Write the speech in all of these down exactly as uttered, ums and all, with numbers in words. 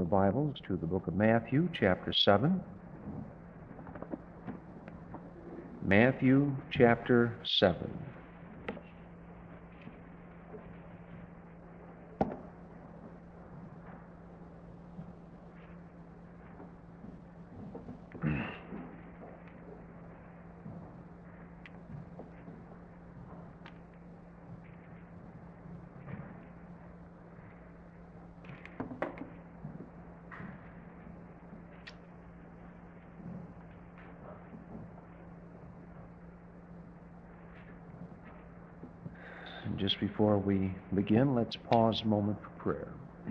your Bibles to the book of Matthew, chapter seven. Matthew, chapter seven. Just before we begin, let's pause a moment for prayer.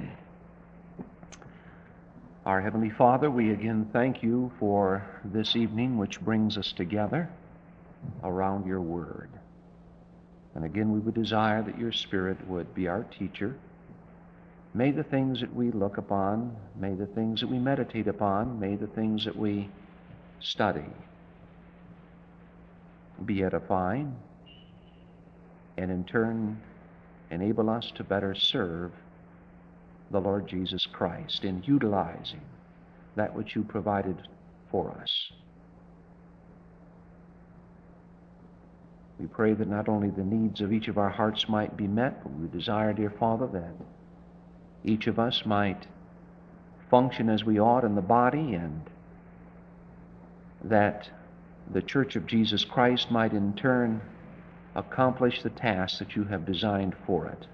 Our Heavenly Father, we again thank you for this evening which brings us together around your Word. And again, we would desire that your Spirit would be our teacher. May the things that we look upon, may the things that we meditate upon, may the things that we study be edifying, and in turn enable us to better serve the Lord Jesus Christ in utilizing that which you provided for us. We pray that not only the needs of each of our hearts might be met, but we desire, dear Father, that each of us might function as we ought in the body, and that the Church of Jesus Christ might in turn accomplish the task that you have designed for it.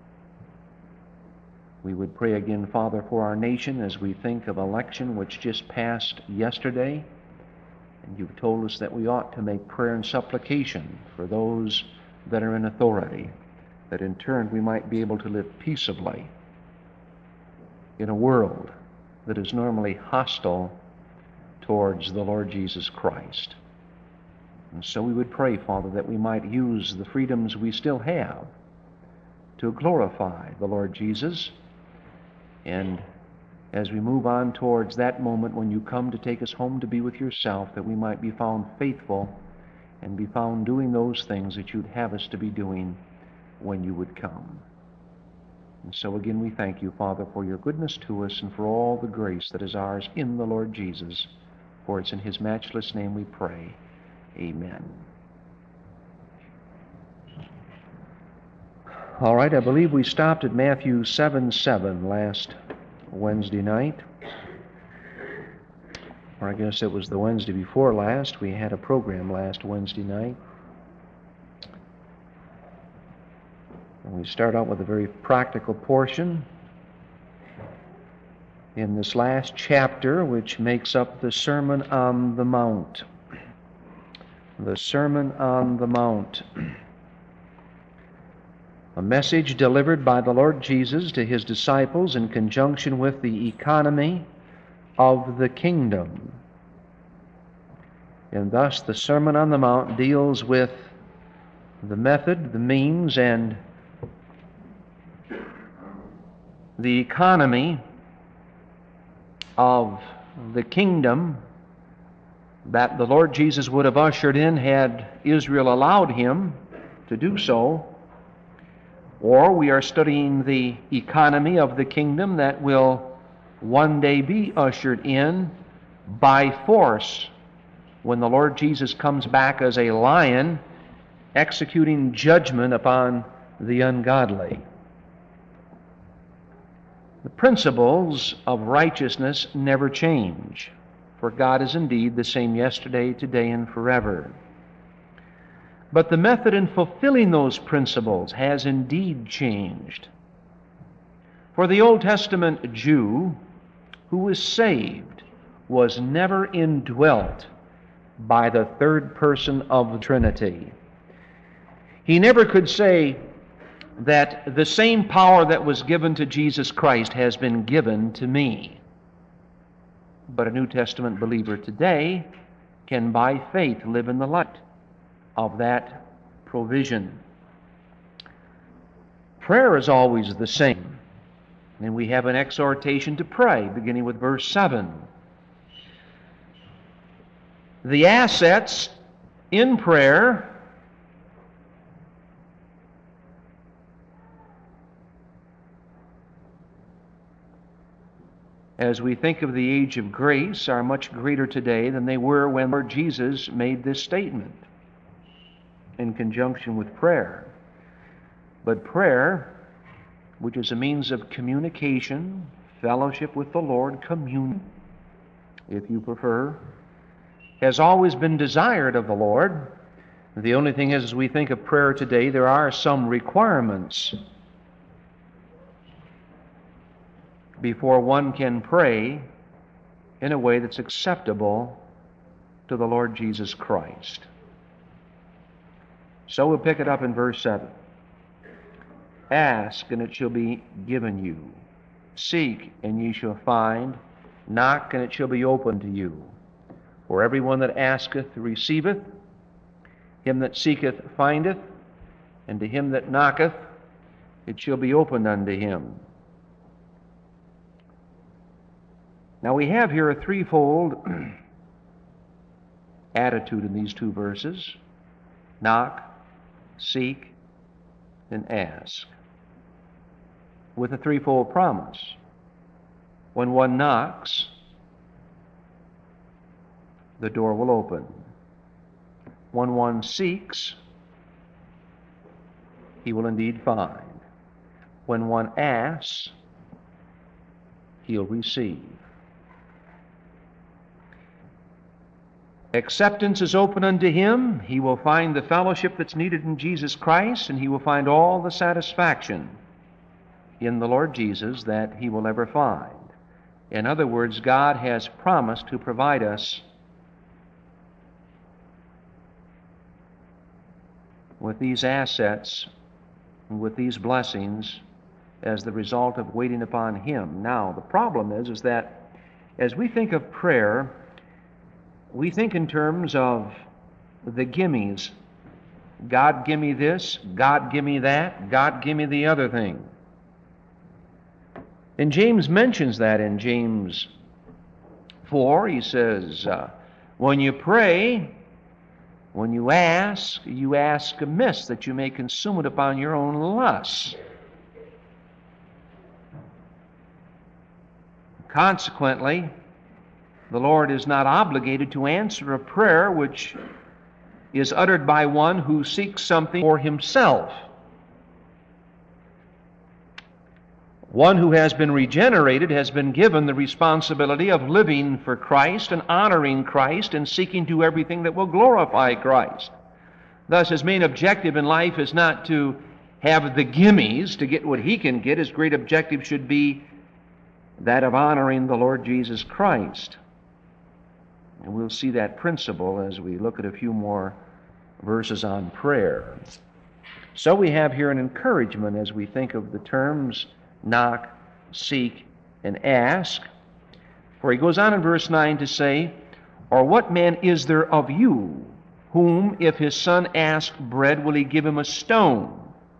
We would pray again, Father, for our nation as we think of election which just passed yesterday. And you've told us that we ought to make prayer and supplication for those that are in authority, that in turn we might be able to live peaceably in a world that is normally hostile towards the Lord Jesus Christ. And so we would pray, Father, that we might use the freedoms we still have to glorify the Lord Jesus. And as we move on towards that moment when you come to take us home to be with yourself, that we might be found faithful and be found doing those things that you'd have us to be doing when you would come. And so again we thank you, Father, for your goodness to us and for all the grace that is ours in the Lord Jesus. For it's in his matchless name we pray. Amen. All right, I believe we stopped at Matthew seven seven last Wednesday night. Or I guess it was the Wednesday before last. We had a program last Wednesday night. And we start out with a very practical portion in this last chapter, which makes up the Sermon on the Mount. The Sermon on the Mount. A message delivered by the Lord Jesus to his disciples in conjunction with the economy of the kingdom. And thus the Sermon on the Mount deals with the method, the means, and the economy of the kingdom that the Lord Jesus would have ushered in had Israel allowed him to do so. Or we are studying the economy of the kingdom that will one day be ushered in by force when the Lord Jesus comes back as a lion executing judgment upon the ungodly. The principles of righteousness never change, for God is indeed the same yesterday, today, and forever. But the method in fulfilling those principles has indeed changed. For the Old Testament Jew who was saved was never indwelt by the third person of the Trinity. He never could say that the same power that was given to Jesus Christ has been given to me. But a New Testament believer today can by faith live in the light of that provision. Prayer is always the same. And we have an exhortation to pray, beginning with verse seven. The assets in prayer as we think of the age of grace, are much greater today than they were when Lord Jesus made this statement in conjunction with prayer. But prayer, which is a means of communication, fellowship with the Lord, communion, if you prefer, has always been desired of the Lord. The only thing is, as we think of prayer today, there are some requirements before one can pray in a way that's acceptable to the Lord Jesus Christ. So we'll pick it up in verse seven. Ask, and it shall be given you. Seek, and ye shall find. Knock, and it shall be opened to you. For everyone that asketh receiveth, him that seeketh findeth, and to him that knocketh it shall be opened unto him. Now we have here a threefold attitude in these two verses: knock, seek, and ask, with a threefold promise. When one knocks, the door will open. When one seeks, he will indeed find. When one asks, he'll receive. Acceptance is open unto him. He will find the fellowship that's needed in Jesus Christ, and he will find all the satisfaction in the Lord Jesus that he will ever find. In other words, God has promised to provide us with these assets and with these blessings as the result of waiting upon him. Now, the problem is, is that as we think of prayer, we think in terms of the gimmies. God, give me this. God, give me that. God, give me the other thing. And James mentions that in James four. He says, uh, when you pray, when you ask, you ask amiss, that you may consume it upon your own lusts. Consequently, the Lord is not obligated to answer a prayer which is uttered by one who seeks something for himself. One who has been regenerated has been given the responsibility of living for Christ and honoring Christ and seeking to do everything that will glorify Christ. Thus, his main objective in life is not to have the gimmies to get what he can get. His great objective should be that of honoring the Lord Jesus Christ. And we'll see that principle as we look at a few more verses on prayer. So we have here an encouragement as we think of the terms knock, seek, and ask. For he goes on in verse nine to say, or what man is there of you, whom if his son ask bread, will he give him a stone?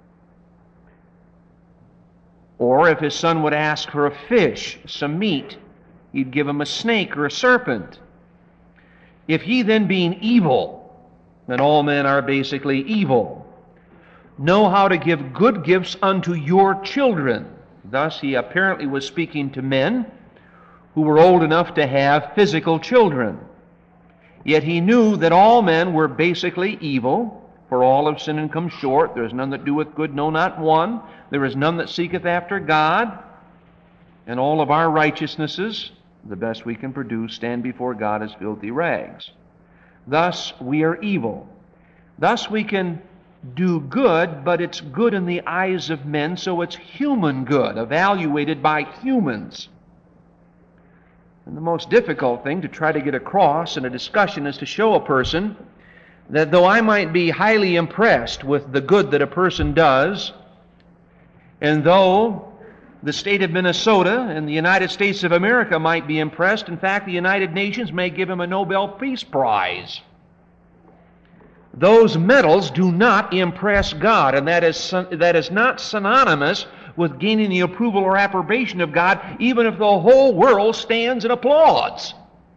Or if his son would ask for a fish, some meat, he'd give him a snake or a serpent. If he then, being evil, then all men are basically evil, know how to give good gifts unto your children. Thus he apparently was speaking to men who were old enough to have physical children. Yet he knew that all men were basically evil, for all have sinned and come short. There is none that doeth good, no, not one. There is none that seeketh after God. And all of our righteousnesses, the best we can produce, stand before God as filthy rags. Thus we are evil. Thus we can do good, but it's good in the eyes of men, so it's human good, evaluated by humans. And the most difficult thing to try to get across in a discussion is to show a person that though I might be highly impressed with the good that a person does, and though the state of Minnesota and the United States of America might be impressed, in fact, the United Nations may give him a Nobel Peace Prize, those medals do not impress God, and that is, that is not synonymous with gaining the approval or approbation of God, even if the whole world stands and applauds.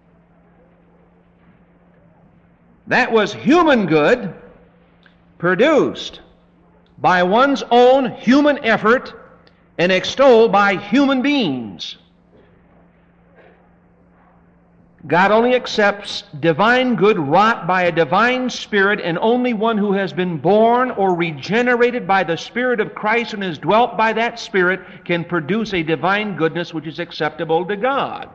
That was human good produced by one's own human effort and extolled by human beings. God only accepts divine good wrought by a divine Spirit, and only one who has been born or regenerated by the Spirit of Christ and has dwelt by that Spirit can produce a divine goodness which is acceptable to God.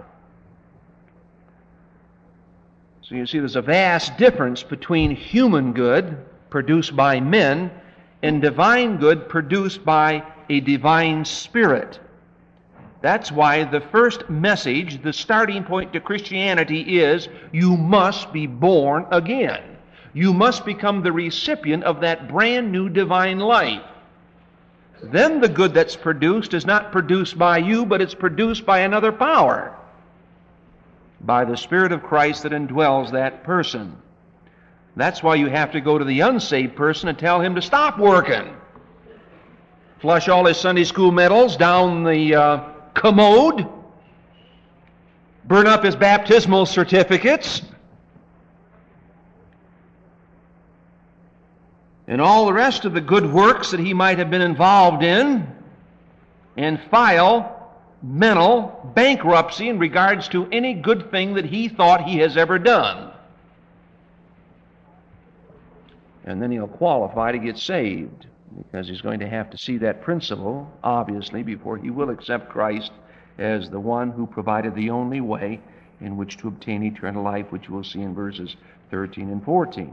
So you see, there's a vast difference between human good produced by men and divine good produced by a divine Spirit. That's why the first message, the starting point to Christianity is, you must be born again. You must become the recipient of that brand new divine life. Then the good that's produced is not produced by you, but it's produced by another power, by the Spirit of Christ that indwells that person. That's why you have to go to the unsaved person and tell him to stop working. Flush all his Sunday school medals down the uh, commode, burn up his baptismal certificates, and all the rest of the good works that he might have been involved in, and file mental bankruptcy in regards to any good thing that he thought he has ever done. And then he'll qualify to get saved, because he's going to have to see that principle, obviously, before he will accept Christ as the one who provided the only way in which to obtain eternal life, which we'll see in verses thirteen and fourteen.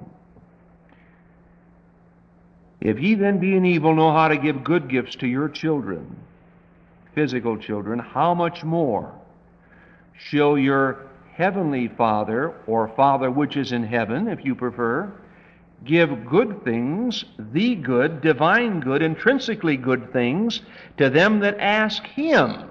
If ye then, being evil, know how to give good gifts to your children, physical children, how much more shall your heavenly Father, or Father which is in heaven, if you prefer, give good things, the good, divine good, intrinsically good things, to them that ask Him.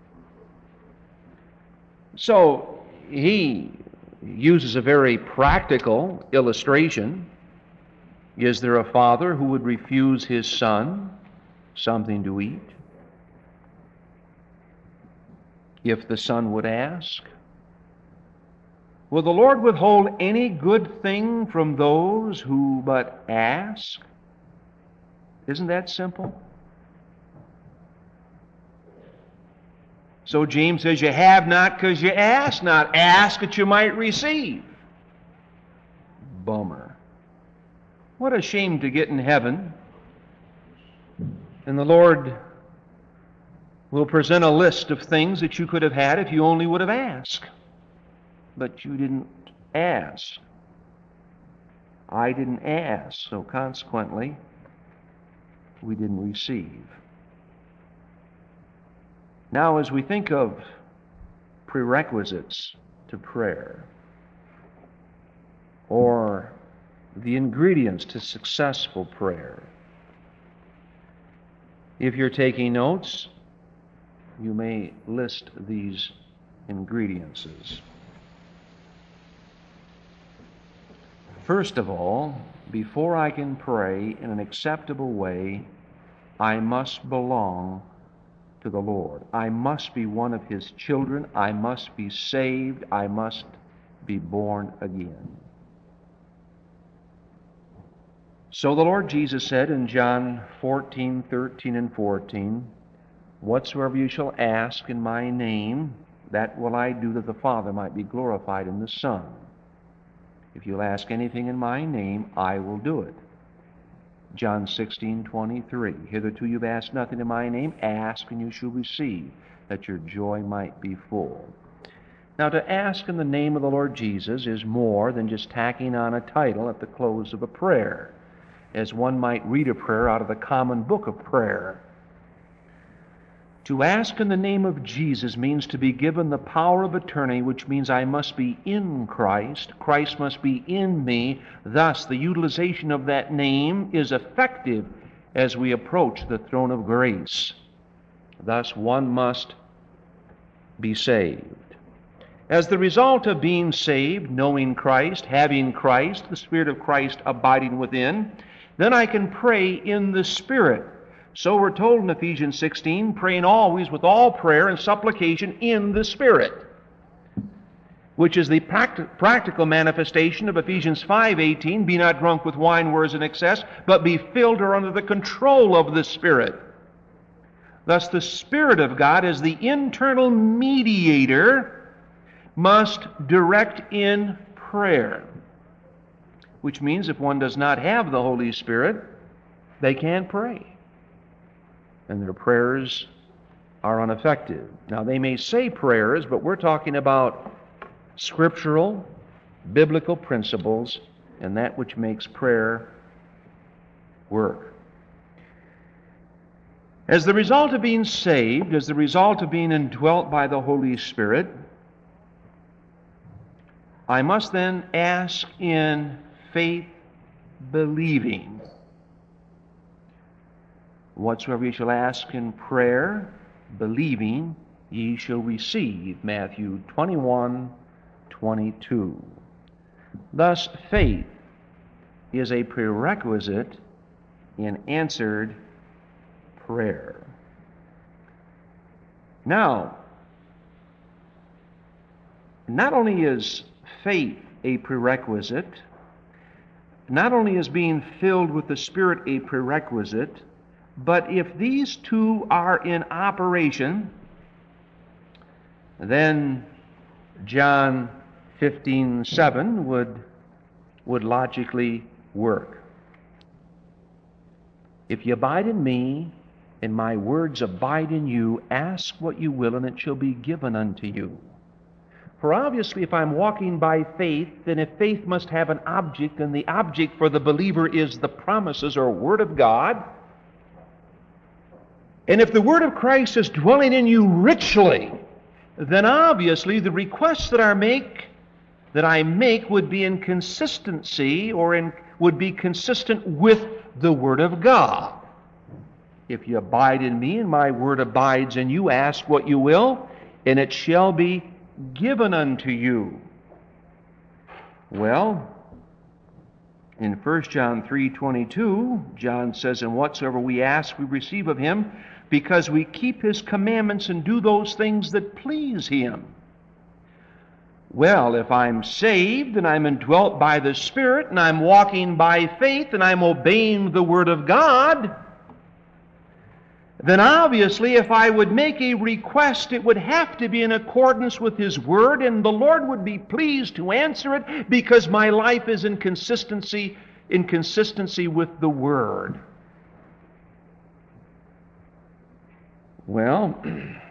So he uses a very practical illustration. Is there a father who would refuse his son something to eat if the son would ask? Will the Lord withhold any good thing from those who but ask? Isn't that simple? So James says, you have not because you ask not. Ask that you might receive. Bummer. What a shame to get in heaven, and the Lord will present a list of things that you could have had if you only would have asked. But you didn't ask. I didn't ask, so consequently, we didn't receive. Now, as we think of prerequisites to prayer, or the ingredients to successful prayer, if you're taking notes, you may list these ingredients. First of all, before I can pray in an acceptable way, I must belong to the Lord. I must be one of His children. I must be saved. I must be born again. So the Lord Jesus said in John fourteen, thirteen, and fourteen, whatsoever you shall ask in my name, that will I do, that the Father might be glorified in the Son. If you'll ask anything in my name, I will do it. John sixteen, twenty-three, hitherto you've asked nothing in my name, ask and you shall receive, that your joy might be full. Now, to ask in the name of the Lord Jesus is more than just tacking on a title at the close of a prayer, as one might read a prayer out of the common book of prayer. To ask in the name of Jesus means to be given the power of attorney, which means I must be in Christ. Christ must be in me. Thus, the utilization of that name is effective as we approach the throne of grace. Thus, one must be saved. As the result of being saved, knowing Christ, having Christ, the Spirit of Christ abiding within, then I can pray in the Spirit. So we're told in Ephesians sixteen, praying always with all prayer and supplication in the Spirit, which is the pract- practical manifestation of Ephesians five eighteen, be not drunk with wine whereas in excess, but be filled or under the control of the Spirit. Thus the Spirit of God is the internal mediator must direct in prayer, which means if one does not have the Holy Spirit, they can't pray, and their prayers are ineffective. Now, they may say prayers, but we're talking about scriptural, biblical principles, and that which makes prayer work. As the result of being saved, as the result of being indwelt by the Holy Spirit, I must then ask in faith, believing. Whatsoever ye shall ask in prayer, believing, ye shall receive. Matthew twenty-one, twenty-two. Thus, faith is a prerequisite in answered prayer. Now, not only is faith a prerequisite, not only is being filled with the Spirit a prerequisite, but if these two are in operation, then John fifteen seven would, would logically work. If you abide in me, and my words abide in you, ask what you will, and it shall be given unto you. For obviously, if I'm walking by faith, then if faith must have an object, and the object for the believer is the promises or Word of God, and if the Word of Christ is dwelling in you richly, then obviously the requests that I make, that I make would be in consistency or in, would be consistent with the Word of God. If you abide in me and my word abides in you, ask what you will, and it shall be given unto you. Well, in First John three twenty-two, John says, and whatsoever we ask, we receive of him, because we keep his commandments and do those things that please him. Well, if I'm saved and I'm indwelt by the Spirit and I'm walking by faith and I'm obeying the Word of God, then obviously if I would make a request, it would have to be in accordance with His Word, and the Lord would be pleased to answer it because my life is in consistency, in consistency with the Word. Well,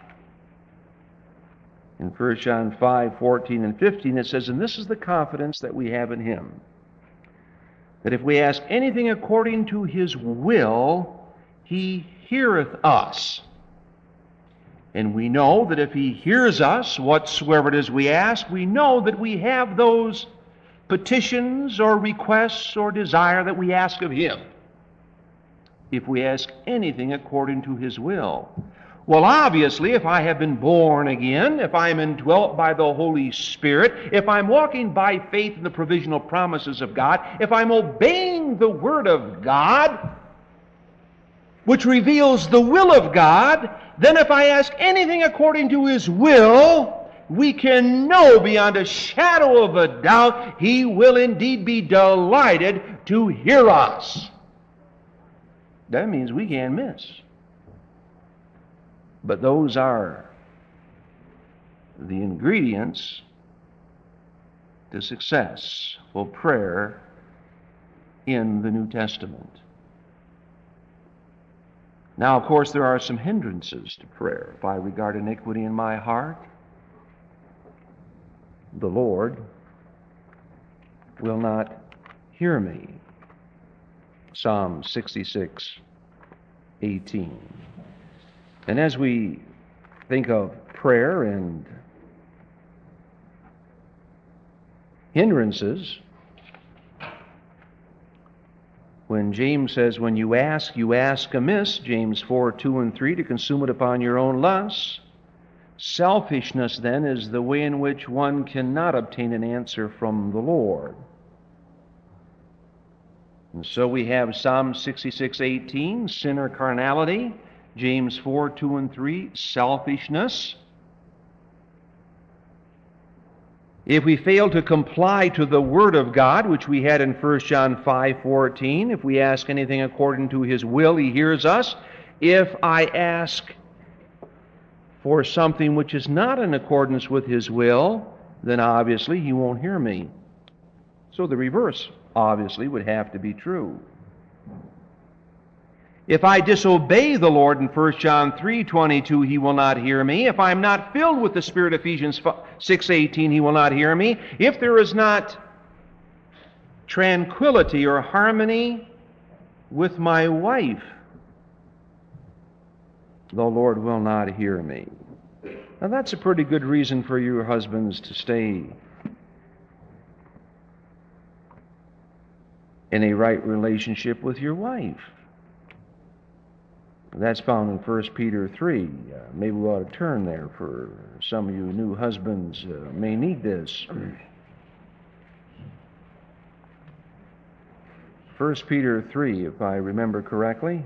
in First John five, fourteen and fifteen, it says, and this is the confidence that we have in Him, that if we ask anything according to His will, He heareth us. And we know that if He hears us, whatsoever it is we ask, we know that we have those petitions or requests or desire that we ask of Him, if we ask anything according to His will. Well, obviously, if I have been born again, if I'm indwelt by the Holy Spirit, if I'm walking by faith in the provisional promises of God, if I'm obeying the Word of God, which reveals the will of God, then if I ask anything according to His will, we can know beyond a shadow of a doubt He will indeed be delighted to hear us. That means we can't miss. But those are the ingredients to successful prayer in the New Testament. Now, of course, there are some hindrances to prayer. If I regard iniquity in my heart, the Lord will not hear me. Psalm sixty-six, eighteen. And as we think of prayer and hindrances, when James says, when you ask, you ask amiss, James four, two and three, to consume it upon your own lusts. Selfishness, then, is the way in which one cannot obtain an answer from the Lord. And so we have Psalm sixty-six, eighteen, sin or carnality. James four, two and three, selfishness. If we fail to comply to the Word of God, which we had in First John five, fourteen, if we ask anything according to His will, He hears us. If I ask for something which is not in accordance with His will, then obviously he won't hear me. So the reverse obviously would have to be true. If I disobey the Lord in First John three twenty-two, he will not hear me. If I'm not filled with the Spirit, Ephesians six eighteen, he will not hear me. If there is not tranquility or harmony with my wife, the Lord will not hear me. Now that's a pretty good reason for your husbands to stay in a right relationship with your wife. That's found in First Peter three. Uh, maybe we ought to turn there for some of you new husbands uh, may need this. First Peter three, if I remember correctly.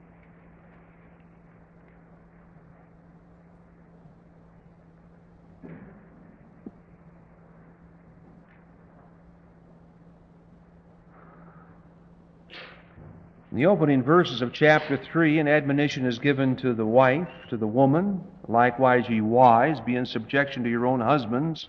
In the opening verses of chapter three, an admonition is given to the wife, to the woman. Likewise, ye wives, be in subjection to your own husbands,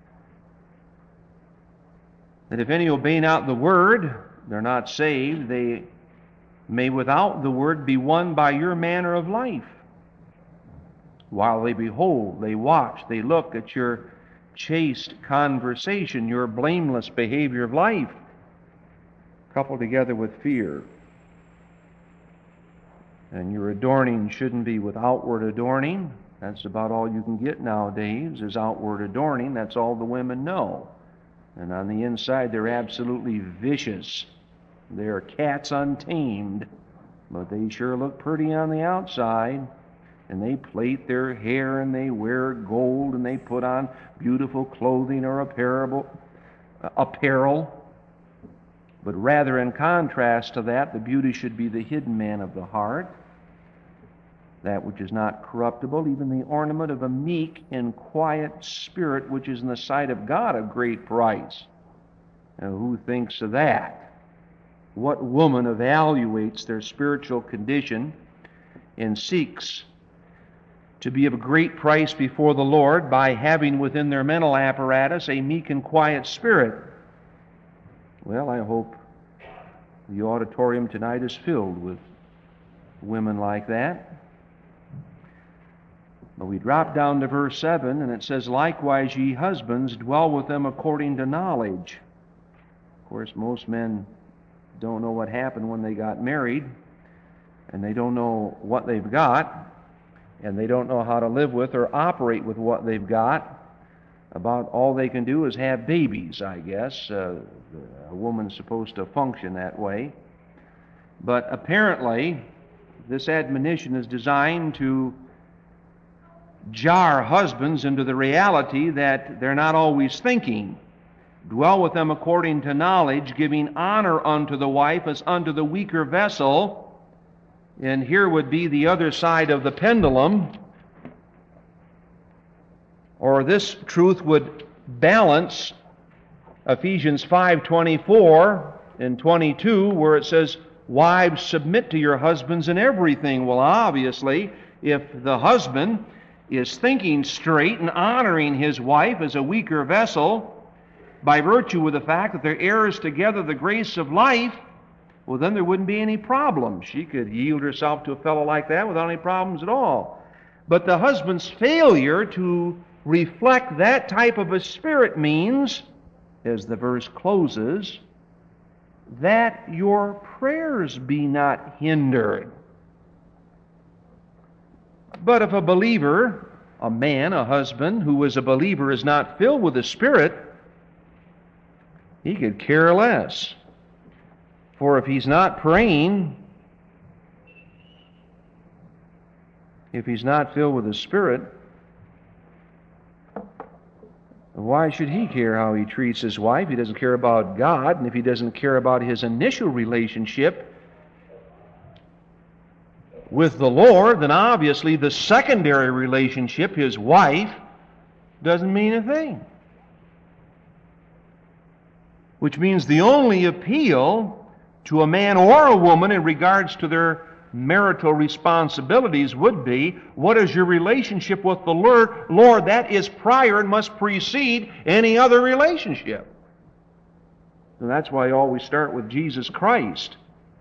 that if any obey not the word, they're not saved, they may without the word be won by your manner of life. While they behold, they watch, they look at your chaste conversation, your blameless behavior of life, coupled together with fear. And your adorning shouldn't be with outward adorning. That's about all you can get nowadays, is outward adorning. That's all the women know. And on the inside, they're absolutely vicious. They're cats untamed, but they sure look pretty on the outside. And they plait their hair, and they wear gold, and they put on beautiful clothing or apparel. apparel. But rather in contrast to that, the beauty should be the hidden man of the heart, that which is not corruptible, even the ornament of a meek and quiet spirit, which is in the sight of God of great price. Now, who thinks of that? What woman evaluates their spiritual condition and seeks to be of a great price before the Lord by having within their mental apparatus a meek and quiet spirit? Well, I hope the auditorium tonight is filled with women like that. But we drop down to verse seven, and it says, likewise, ye husbands, dwell with them according to knowledge. Of course, most men don't know what happened when they got married, and they don't know what they've got, and they don't know how to live with or operate with what they've got. About all they can do is have babies, I guess. Uh, a woman's supposed to function that way. But apparently, this admonition is designed to jar husbands into the reality that they're not always thinking. Dwell with them according to knowledge, giving honor unto the wife as unto the weaker vessel. And here would be the other side of the pendulum. Or this truth would balance Ephesians five twenty-four and twenty-two, where it says, wives, submit to your husbands in everything. Well, obviously, if the husband is thinking straight and honoring his wife as a weaker vessel by virtue of the fact that they're heirs together the grace of life, well, then there wouldn't be any problem. She could yield herself to a fellow like that without any problems at all. But the husband's failure to reflect that type of a spirit means, as the verse closes, that your prayers be not hindered. But if a believer, a man, a husband, who is a believer is not filled with the Spirit, he could care less. For if he's not praying, if he's not filled with the Spirit, why should he care how he treats his wife? He doesn't care about God, and if he doesn't care about his initial relationship with the Lord, then obviously the secondary relationship, his wife, doesn't mean a thing. Which means the only appeal to a man or a woman in regards to their marital responsibilities would be, what is your relationship with the Lord? Lord, that is prior and must precede any other relationship. And that's why I always start with Jesus Christ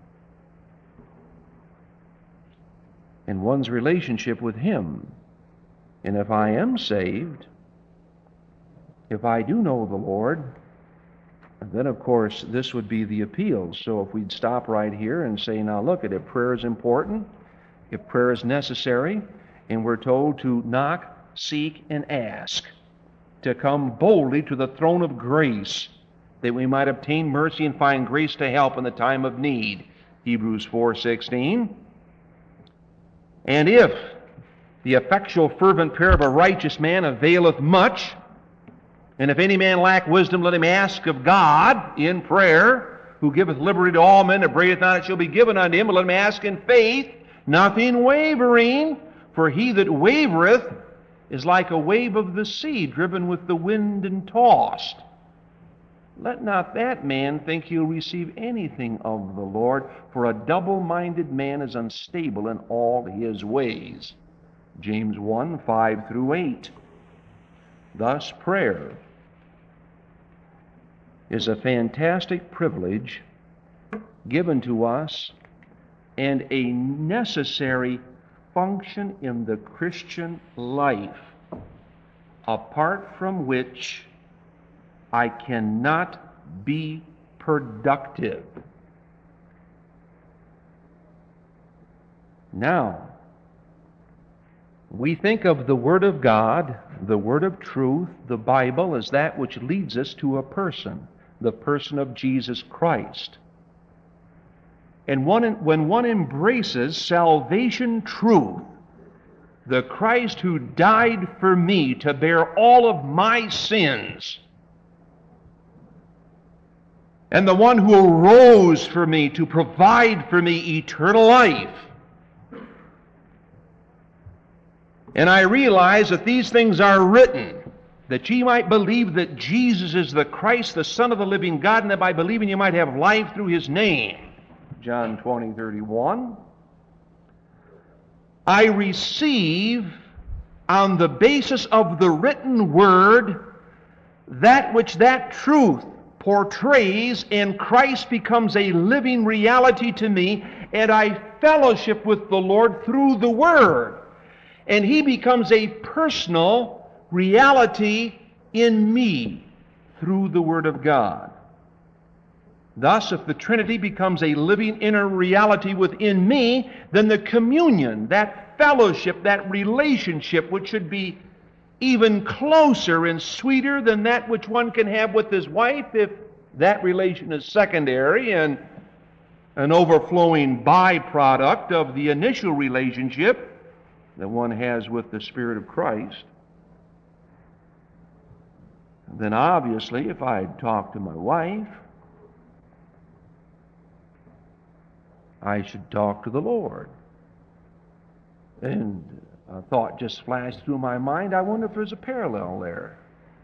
and one's relationship with Him. And if I am saved, if I do know the Lord, then of course this would be the appeal. So if we'd stop right here and say, now look, if prayer is important, if prayer is necessary, and we're told to knock, seek, and ask, to come boldly to the throne of grace, that we might obtain mercy and find grace to help in the time of need. Hebrews four sixteen. And if the effectual fervent prayer of a righteous man availeth much, and if any man lack wisdom, let him ask of God in prayer, who giveth liberty to all men, that breaketh not, it shall be given unto him. But let him ask in faith, nothing wavering. For he that wavereth is like a wave of the sea, driven with the wind and tossed. Let not that man think he'll receive anything of the Lord, for a double-minded man is unstable in all his ways. James one, five through eight. Thus, prayer is a fantastic privilege given to us and a necessary function in the Christian life, apart from which I cannot be productive. Now, we think of the Word of God, the Word of truth, the Bible, as that which leads us to a person, the person of Jesus Christ. And one, when one embraces salvation truth, the Christ who died for me to bear all of my sins, and the one who arose for me to provide for me eternal life, and I realize that these things are written, that ye might believe that Jesus is the Christ, the Son of the living God, and that by believing you might have life through His name. John twenty, thirty-one. I receive on the basis of the written Word that which that truth portrays, and Christ becomes a living reality to me, and I fellowship with the Lord through the Word. And He becomes a personal reality in me through the Word of God. Thus, if the Trinity becomes a living inner reality within me, then the communion, that fellowship, that relationship, which should be even closer and sweeter than that which one can have with his wife, if that relation is secondary and an overflowing byproduct of the initial relationship that one has with the Spirit of Christ, then obviously if I had talked to my wife, I should talk to the Lord. And a thought just flashed through my mind, I wonder if there's a parallel there.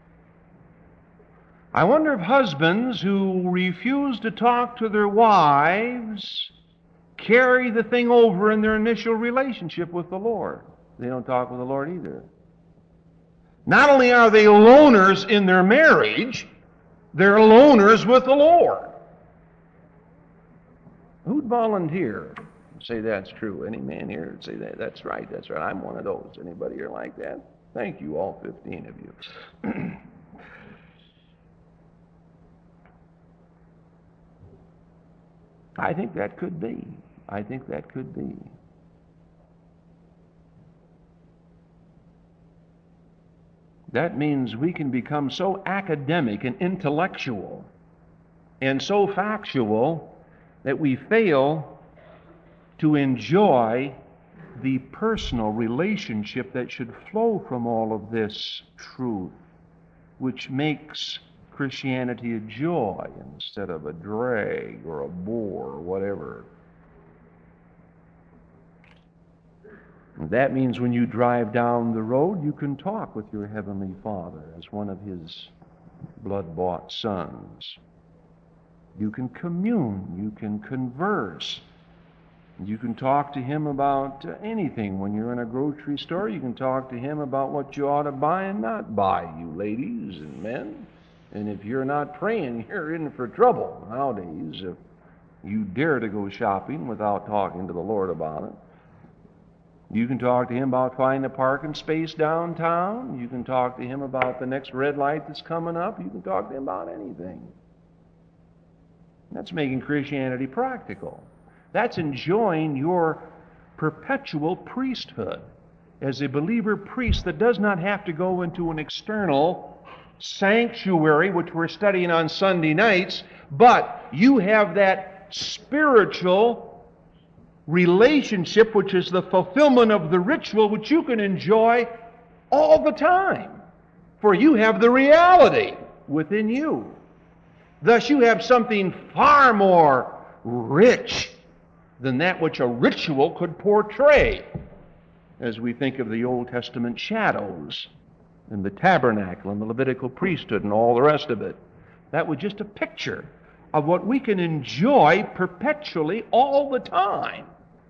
I wonder if husbands who refuse to talk to their wives carry the thing over in their initial relationship with the Lord. They don't talk with the Lord either. Not only are they loners in their marriage, they're loners with the Lord. Who'd volunteer? Say that's true. Any man here would say that. That's right, that's right. I'm one of those. Anybody here like that? Thank you, all fifteen of you. I think that could be. I think that could be. That means we can become so academic and intellectual and so factual that we fail to enjoy the personal relationship that should flow from all of this truth, which makes Christianity a joy instead of a drag or a bore or whatever. That means when you drive down the road, you can talk with your Heavenly Father as one of His blood-bought sons. You can commune, you can converse. You can talk to Him about uh, anything. When you're in a grocery store, you can talk to Him about what you ought to buy and not buy, you ladies and men. And if you're not praying, you're in for trouble nowadays if you dare to go shopping without talking to the Lord about it. You can talk to Him about finding a parking space downtown. You can talk to Him about the next red light that's coming up. You can talk to Him about anything. That's making Christianity practical. That's enjoying your perpetual priesthood as a believer priest that does not have to go into an external sanctuary, which we're studying on Sunday nights, but you have that spiritual relationship, which is the fulfillment of the ritual, which you can enjoy all the time. For you have the reality within you. Thus you have something far more rich than that which a ritual could portray, as we think of the Old Testament shadows and the tabernacle and the Levitical priesthood and all the rest of it. That was just a picture of what we can enjoy perpetually all the time.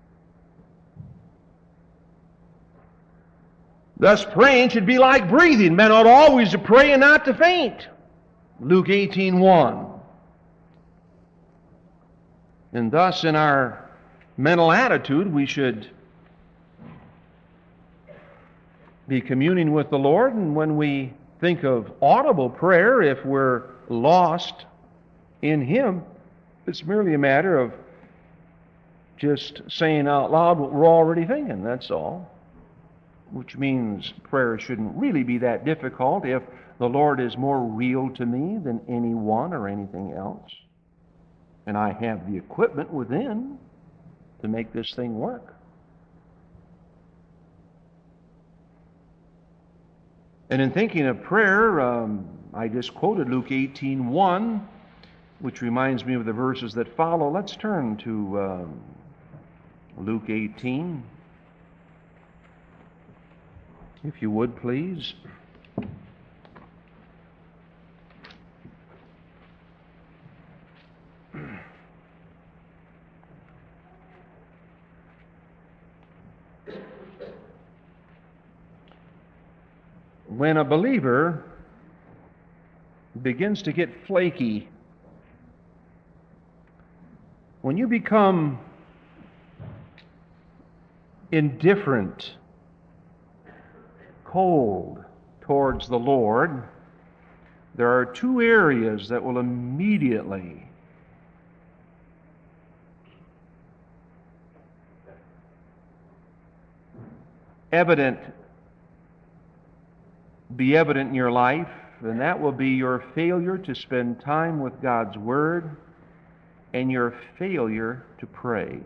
Thus praying should be like breathing. Men ought always to pray and not to faint. Luke eighteen one. And thus in our mental attitude, we should be communing with the Lord, and when we think of audible prayer, if we're lost in Him, it's merely a matter of just saying out loud what we're already thinking, that's all. Which means prayer shouldn't really be that difficult if the Lord is more real to me than anyone or anything else. And I have the equipment within to make this thing work. And in thinking of prayer, um, I just quoted Luke eighteen one, which reminds me of the verses that follow. Let's turn to um, Luke eighteen. If you would, please. When a believer begins to get flaky, when you become indifferent, cold towards the Lord, there are two areas that will immediately evident be evident in your life, and that will be your failure to spend time with God's Word and your failure to pray.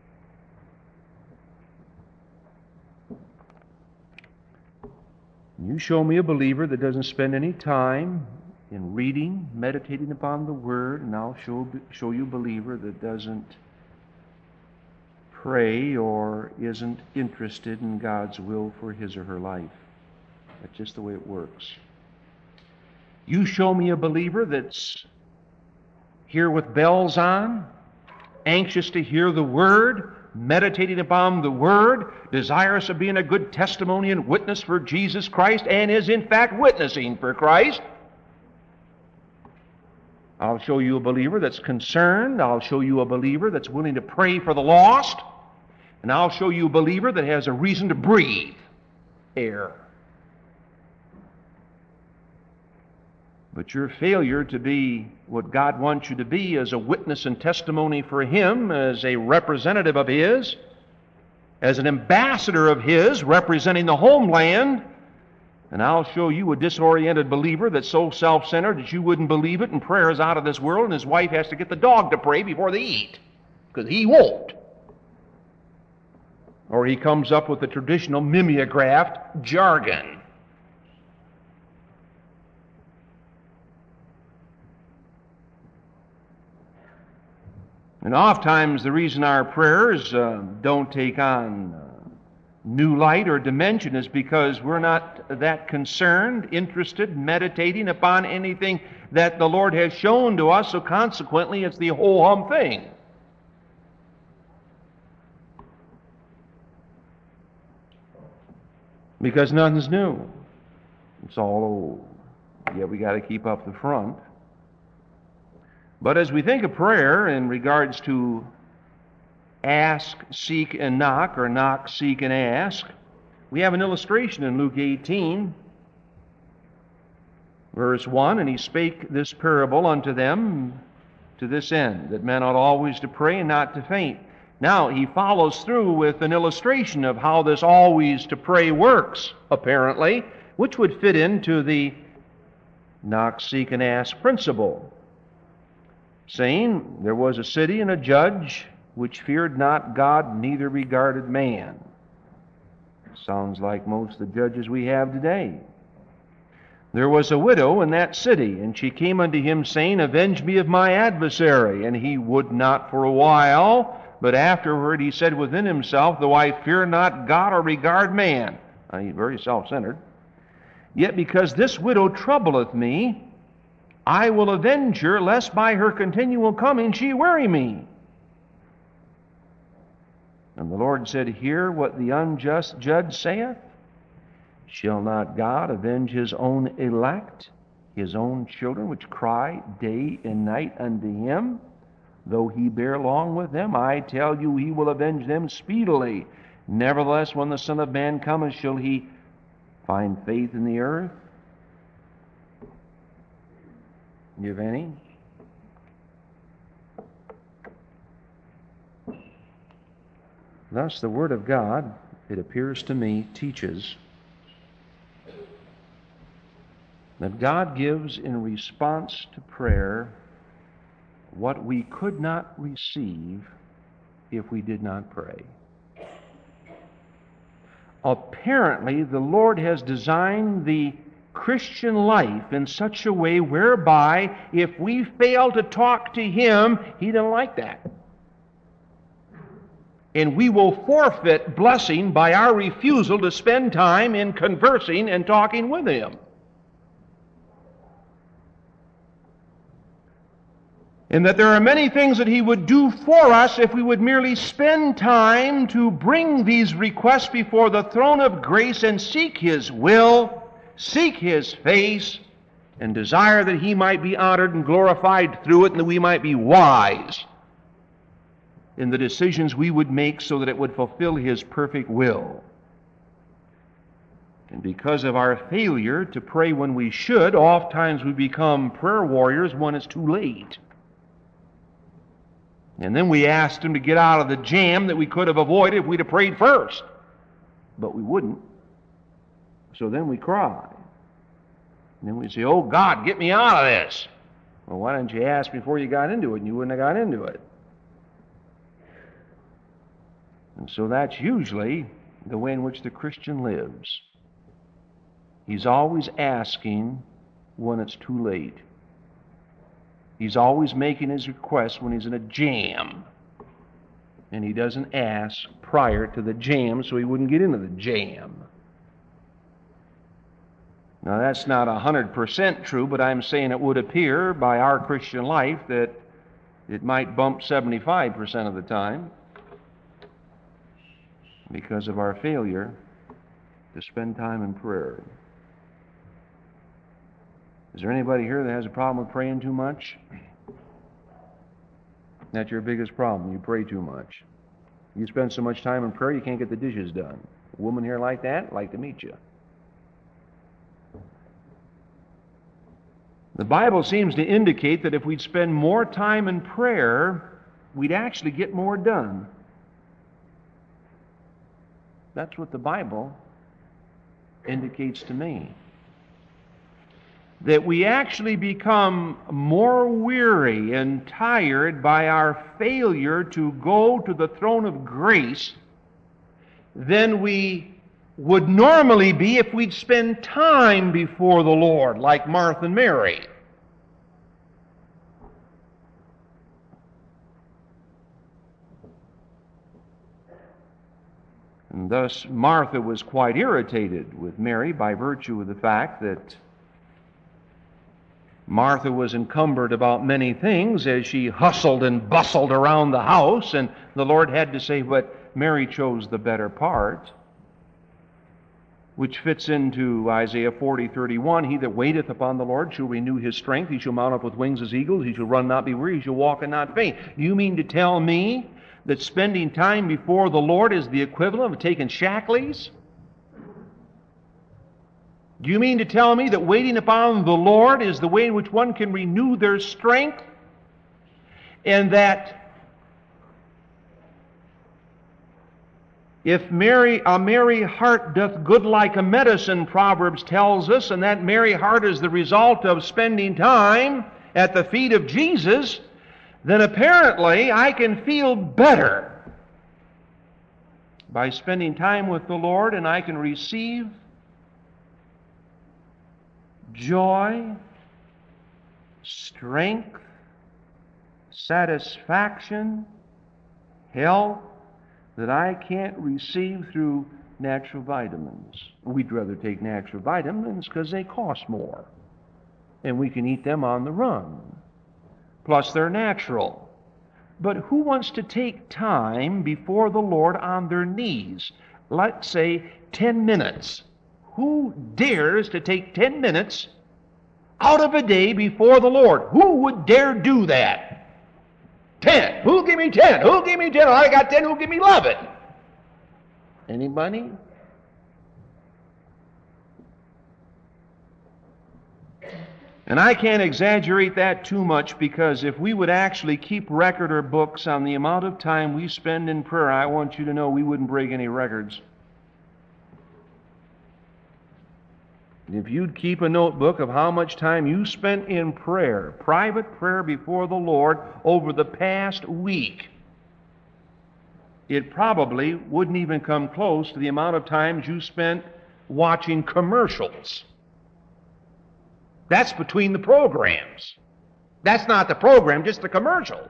You show me a believer that doesn't spend any time in reading, meditating upon the Word, and I'll show, show you a believer that doesn't pray or isn't interested in God's will for his or her life. That's just the way it works. You show me a believer that's here with bells on, anxious to hear the Word, meditating upon the Word, desirous of being a good testimony and witness for Jesus Christ, and is in fact witnessing for Christ. I'll show you a believer that's concerned. I'll show you a believer that's willing to pray for the lost. And I'll show you a believer that has a reason to breathe air. But your failure to be what God wants you to be as a witness and testimony for Him, as a representative of His, as an ambassador of His, representing the homeland, and I'll show you a disoriented believer that's so self-centered that you wouldn't believe it, and prayer is out of this world, and his wife has to get the dog to pray before they eat, because he won't. Or he comes up with the traditional mimeographed jargon. And oftentimes the reason our prayers uh, don't take on uh, new light or dimension is because we're not that concerned, interested, meditating upon anything that the Lord has shown to us, so consequently it's the ho-hum thing. because nothing's new. It's all old. Yet we got to keep up the front. But as we think of prayer in regards to ask, seek, and knock, or knock, seek, and ask, we have an illustration in Luke eighteen, verse one, and he spake this parable unto them to this end, that men ought always to pray and not to faint. Now, he follows through with an illustration of how this always to pray works, apparently, which would fit into the knock, seek, and ask principle, saying, there was a city and a judge which feared not God, neither regarded man. Sounds like most of the judges we have today. There was a widow in that city, and she came unto him, saying, avenge me of my adversary. And he would not for a while, but afterward he said within himself, though I fear not God or regard man, I mean, very self-centered, yet because this widow troubleth me, I will avenge her, lest by her continual coming she weary me. And the Lord said, hear what the unjust judge saith. Shall not God avenge his own elect, his own children, which cry day and night unto him? Though he bear long with them, I tell you, he will avenge them speedily. Nevertheless, when the Son of Man cometh, shall he find faith in the earth? You have any? Thus, the Word of God, it appears to me, teaches that God gives in response to prayer what we could not receive if we did not pray. Apparently, the Lord has designed the Christian life in such a way whereby if we fail to talk to Him, He doesn't like that. And we will forfeit blessing by our refusal to spend time in conversing and talking with Him. And that there are many things that He would do for us if we would merely spend time to bring these requests before the throne of grace and seek His will, seek His face, and desire that He might be honored and glorified through it, and that we might be wise in the decisions we would make so that it would fulfill His perfect will. And because of our failure to pray when we should, oftentimes we become prayer warriors when it's too late. And then we asked Him to get out of the jam that we could have avoided if we'd have prayed first. But we wouldn't. So then we cry. And then we say, oh God, get me out of this. Well, why didn't you ask before you got into it? And you wouldn't have got into it. And so that's usually the way in which the Christian lives. He's always asking when it's too late. He's always making his requests when he's in a jam. And he doesn't ask prior to the jam so he wouldn't get into the jam. Now that's not one hundred percent true, but I'm saying it would appear by our Christian life that it might bump seventy-five percent of the time because of our failure to spend time in prayer. Is there anybody here that has a problem with praying too much? That's your biggest problem. You pray too much. You spend so much time in prayer you can't get the dishes done. A woman here like that, I'd like to meet you. The Bible seems to indicate that if we'd spend more time in prayer, we'd actually get more done. That's what the Bible indicates to me. That we actually become more weary and tired by our failure to go to the throne of grace than we would normally be if we'd spend time before the Lord, like Martha and Mary. And thus Martha was quite irritated with Mary by virtue of the fact that Martha was encumbered about many things as she hustled and bustled around the house, and the Lord had to say, but Mary chose the better part, which fits into Isaiah forty thirty-one. He that waiteth upon the Lord shall renew his strength. He shall mount up with wings as eagles. He shall run and not be weary. He shall walk and not faint. You mean to tell me that spending time before the Lord is the equivalent of taking Shakleys? Do you mean to tell me that waiting upon the Lord is the way in which one can renew their strength? And that if merry, a merry heart doth good like a medicine, Proverbs tells us, and that merry heart is the result of spending time at the feet of Jesus, then apparently I can feel better by spending time with the Lord, and I can receive joy, strength, satisfaction, health, that I can't receive through natural vitamins. We'd rather take natural vitamins because they cost more, and we can eat them on the run. Plus, they're natural. But who wants to take time before the Lord on their knees? Let's say ten minutes. Who dares to take ten minutes out of a day before the Lord? Who would dare do that? Ten. Who'll give me ten? Who'll give me ten? Oh, I got ten. Who'll give me eleven? Anybody? And I can't exaggerate that too much, because if we would actually keep record or books on the amount of time we spend in prayer, I want you to know we wouldn't break any records. If you'd keep a notebook of how much time you spent in prayer, private prayer before the Lord over the past week, it probably wouldn't even come close to the amount of times you spent watching commercials. That's between the programs. That's not the program, just the commercial.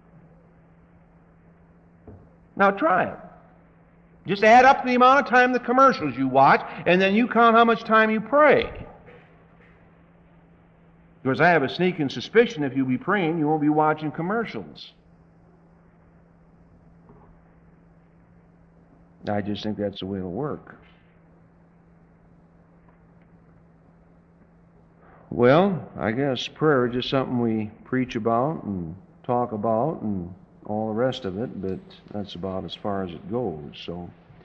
Now try it. Just add up the amount of time the commercials you watch, and then you count how much time you pray. Because I have a sneaking suspicion if you'll be praying, you won't be watching commercials. I just think that's the way it'll work. Well, I guess prayer is just something we preach about and talk about and all the rest of it, but that's about as far as it goes. So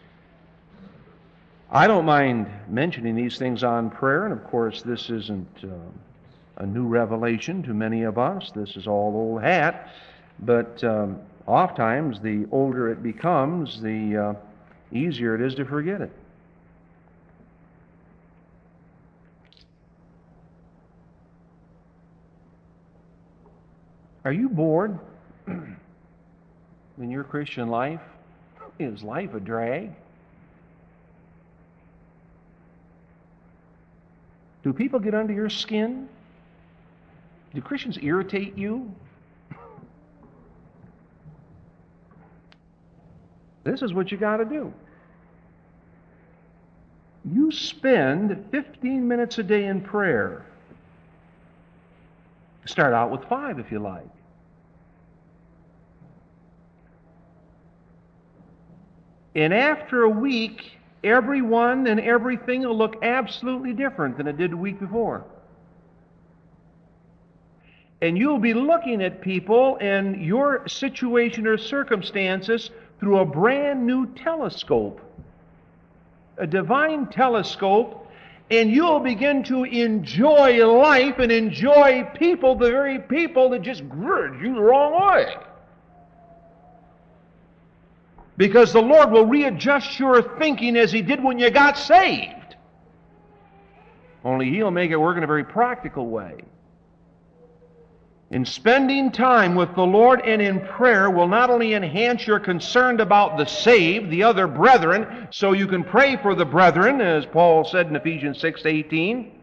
I don't mind mentioning these things on prayer, and of course this isn't uh, a new revelation to many of us. This is all old hat, but um, oftentimes the older it becomes, the uh, easier it is to forget it. Are you bored in your Christian life? Is life a drag? Do people get under your skin? Do Christians irritate you? This is what you got to do. You spend fifteen minutes a day in prayer. Start out with five if you like. And after a week, everyone and everything will look absolutely different than it did the week before. And you'll be looking at people and your situation or circumstances through a brand new telescope, a divine telescope, and you'll begin to enjoy life and enjoy people, the very people that just grudge you the wrong way. Because the Lord will readjust your thinking as He did when you got saved. Only He'll make it work in a very practical way. In spending time with the Lord and in prayer will not only enhance your concern about the saved, the other brethren, so you can pray for the brethren, as Paul said in Ephesians six eighteen,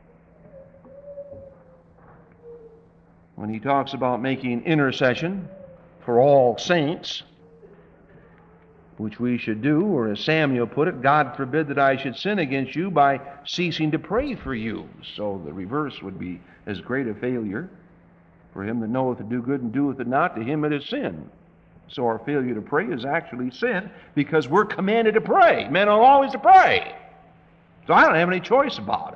when he talks about making intercession for all saints, which we should do, or as Samuel put it, God forbid that I should sin against you by ceasing to pray for you. So the reverse would be as great a failure. For him that knoweth to do good and doeth it not, to him it is sin. So our failure to pray is actually sin, because we're commanded to pray. Men are always to pray. So I don't have any choice about it.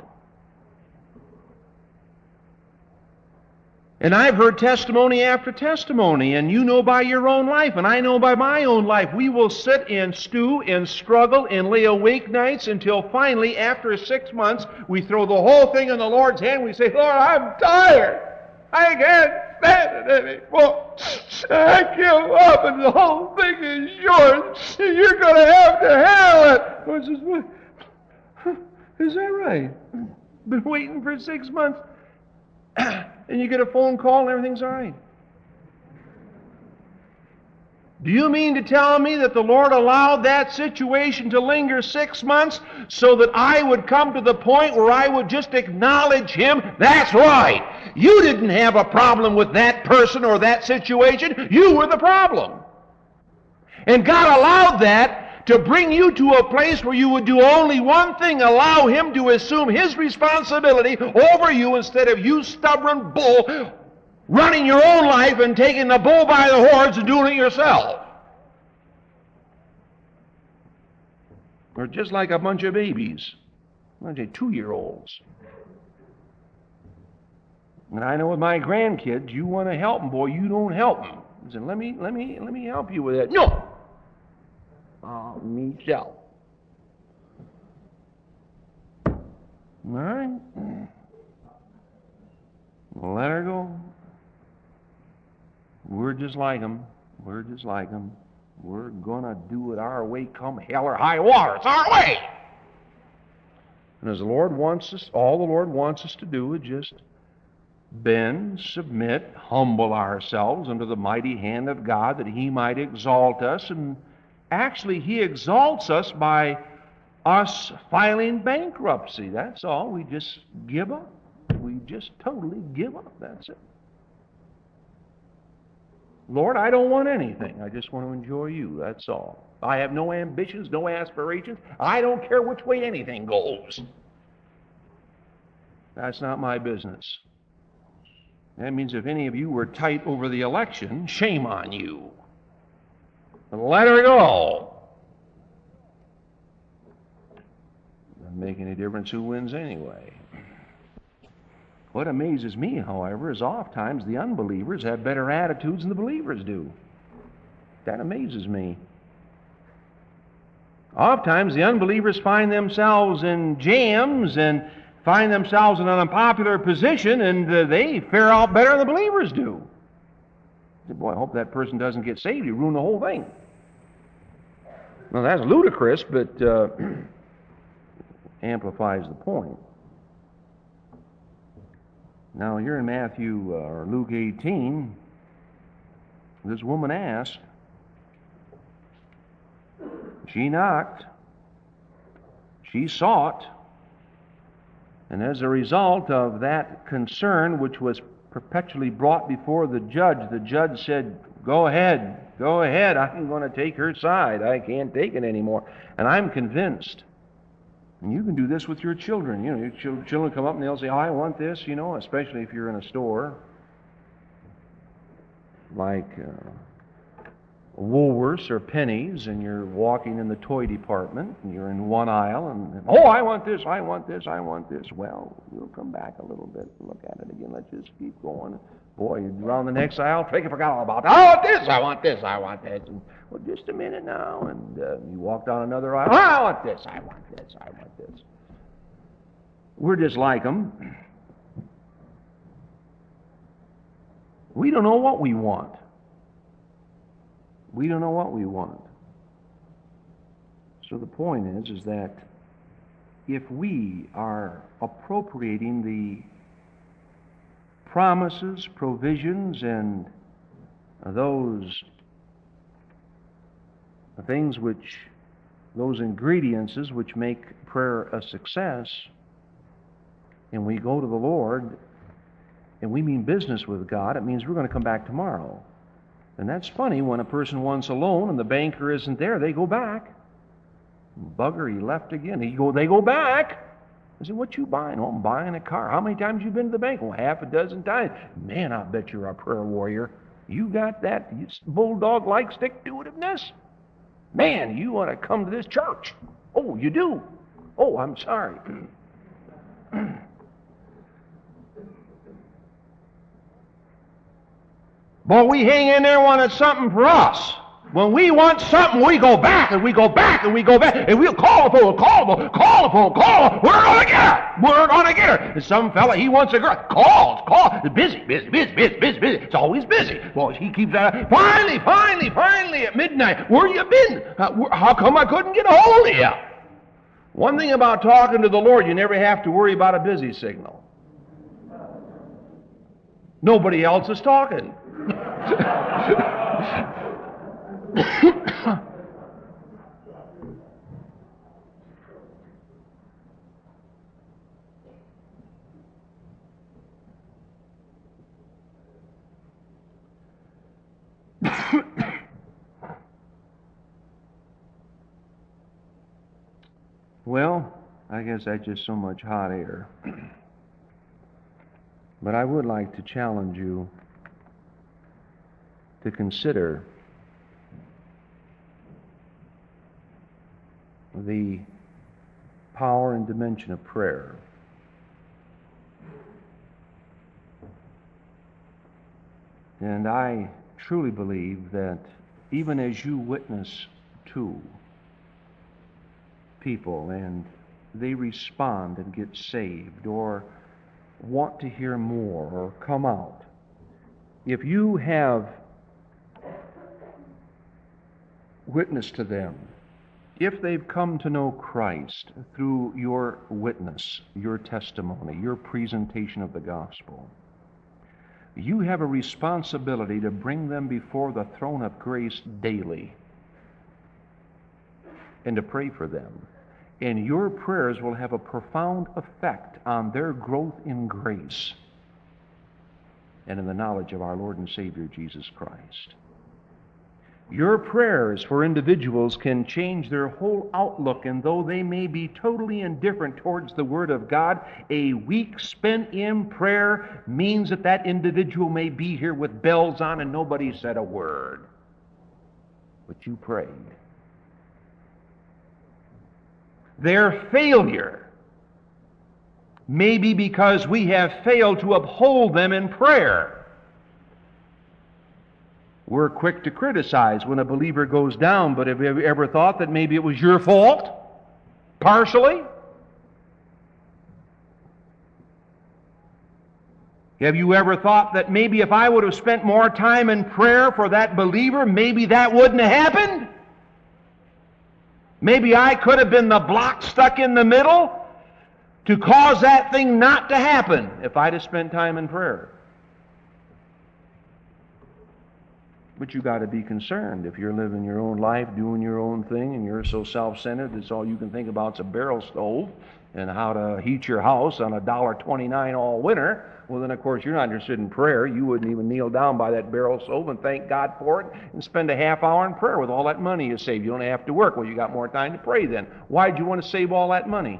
And I've heard testimony after testimony, and you know by your own life, and I know by my own life, we will sit and stew and struggle and lay awake nights until finally, after six months, we throw the whole thing in the Lord's hand. We say, Lord, I'm tired. I can't stand it anymore. I give up, and the whole thing is yours. You're going to have to handle it. Lord says, well, is that right? Been waiting for six months. And you get a phone call and everything's all right. Do you mean to tell me that the Lord allowed that situation to linger six months so that I would come to the point where I would just acknowledge Him? That's right. You didn't have a problem with that person or that situation. You were the problem. And God allowed that to bring you to a place where you would do only one thing, allow Him to assume His responsibility over you instead of you stubborn bull running your own life and taking the bull by the horns and doing it yourself. Or just like a bunch of babies, a bunch of two-year-olds. And I know with my grandkids, you want to help them, boy, you don't help them. I said, let me, let me, let me help you with that. No! Oh, Michelle. All right. Let her go. We're just like them. We're just like them. We're going to do it our way, come hell or high water. It's our way. And as the Lord wants us, all the Lord wants us to do is just bend, submit, humble ourselves under the mighty hand of God that He might exalt us. And actually, He exalts us by us filing bankruptcy. That's all. We just give up. We just totally give up. That's it. Lord, I don't want anything. I just want to enjoy You. That's all. I have no ambitions, no aspirations. I don't care which way anything goes. That's not my business. That means if any of you were tight over the election, shame on you. Let her go. Doesn't make any difference who wins anyway. What amazes me, however, is oftentimes the unbelievers have better attitudes than the believers do. That amazes me. Oftentimes the unbelievers find themselves in jams and find themselves in an unpopular position, and uh, they fare out better than the believers do. Boy, I hope that person doesn't get saved. You ruin the whole thing. Well, that's ludicrous, but uh, amplifies the point. Now, here in Matthew uh, or Luke eighteen, this woman asked, she knocked, she sought, and as a result of that concern, which was perpetually brought before the judge, the judge said, go ahead, go ahead, I'm going to take her side. I can't take it anymore. And I'm convinced. And you can do this with your children. You know, your children come up and they'll say, oh, I want this, you know, especially if you're in a store like uh, Woolworths or Penny's, and you're walking in the toy department, and you're in one aisle, and, oh, I want this, I want this, I want this. Well, you'll come back a little bit and look at it again. Let's just keep going. Boy, you're around the next aisle, think I forgot all about it. I want this, I want this, I want this. And, well, just a minute now, and uh, you walk down another aisle. Oh, I want this, I want this, I want this. We're just like them. We don't know what we want. We don't know what we want. So the point is, is that if we are appropriating the promises, provisions, and those things which, those ingredients which make prayer a success, and we go to the Lord and we mean business with God, it means we're going to come back tomorrow. And that's funny, when a person wants a loan and the banker isn't there, they go back. Bugger, he left again. He go, they go back. I said, what you buying? Oh, I'm buying a car. How many times you been to the bank? Well, half a dozen times. Man, I bet you're a prayer warrior. You got that bulldog-like stick-to-itiveness? Man, you ought to come to this church. Oh, you do? Oh, I'm sorry. Boy, we hang in there wanting something for us. When we want something, we go back and we go back and we go back and we'll call the phone, call the phone, call the phone, call the phone. We're going to get her. We're going to get her. And some fella, he wants a girl. Calls, call. It's busy, busy, busy, busy, busy, busy. It's always busy. Boy, he keeps that. Finally, finally, finally at midnight. Where you been? Uh, how come I couldn't get a hold of you? One thing about talking to the Lord, you never have to worry about a busy signal. Nobody else is talking. Well, I guess that's just so much hot air. But I would like to challenge you to consider the power and dimension of prayer. And I truly believe that even as you witness to people and they respond and get saved or want to hear more or come out, if you have witnessed to them, if they've come to know Christ through your witness, your testimony, your presentation of the gospel, you have a responsibility to bring them before the throne of grace daily and to pray for them. And your prayers will have a profound effect on their growth in grace and in the knowledge of our Lord and Savior Jesus Christ. Your prayers for individuals can change their whole outlook, and though they may be totally indifferent towards the Word of God, a week spent in prayer means that that individual may be here with bells on and nobody said a word. But you prayed. Their failure may be because we have failed to uphold them in prayer. We're quick to criticize when a believer goes down, but have you ever thought that maybe it was your fault? Partially? Have you ever thought that maybe if I would have spent more time in prayer for that believer, maybe that wouldn't have happened? Maybe I could have been the block stuck in the middle to cause that thing not to happen if I'd have spent time in prayer. But you got to be concerned if you're living your own life, doing your own thing, and you're so self-centered that's all you can think about is a barrel stove and how to heat your house on a dollar twenty-nine all winter. Well, then, of course, you're not interested in prayer. You wouldn't even kneel down by that barrel stove and thank God for it and spend a half hour in prayer with all that money you saved. You don't have to work. Well, you got more time to pray then. Why'd you want to save all that money?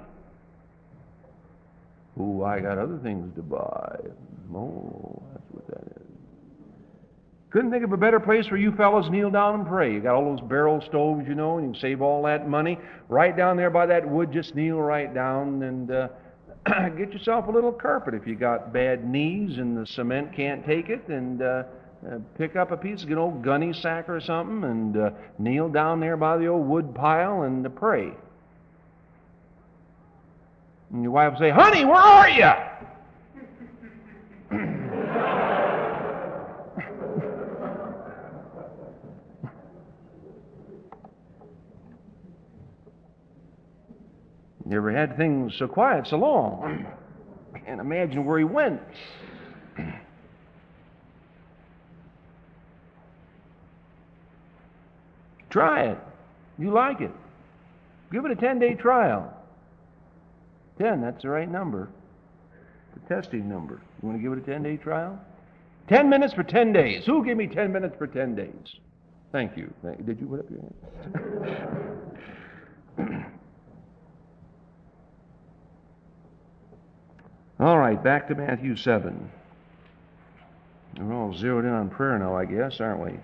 Oh, I got other things to buy. Oh, that's what that is. Couldn't think of a better place where you fellas kneel down and pray. You got all those barrel stoves, you know, and you can save all that money. Right down there by that wood, just kneel right down and uh, get yourself a little carpet if you got bad knees and the cement can't take it, and uh, uh, pick up a piece of an old gunny sack or something and uh, kneel down there by the old wood pile and uh, pray. And your wife will say, "Honey, where are you?" Never had things so quiet so long. Can't imagine where he went. Try it. You like it. Give it a ten-day trial. Ten, that's the right number. The testing number. You want to give it a ten-day trial? Ten minutes for ten days. Who gave me ten minutes for ten days? Thank you. Thank you. Did you put up your hand? All right, back to Matthew seven. We're all zeroed in on prayer now, I guess, aren't we?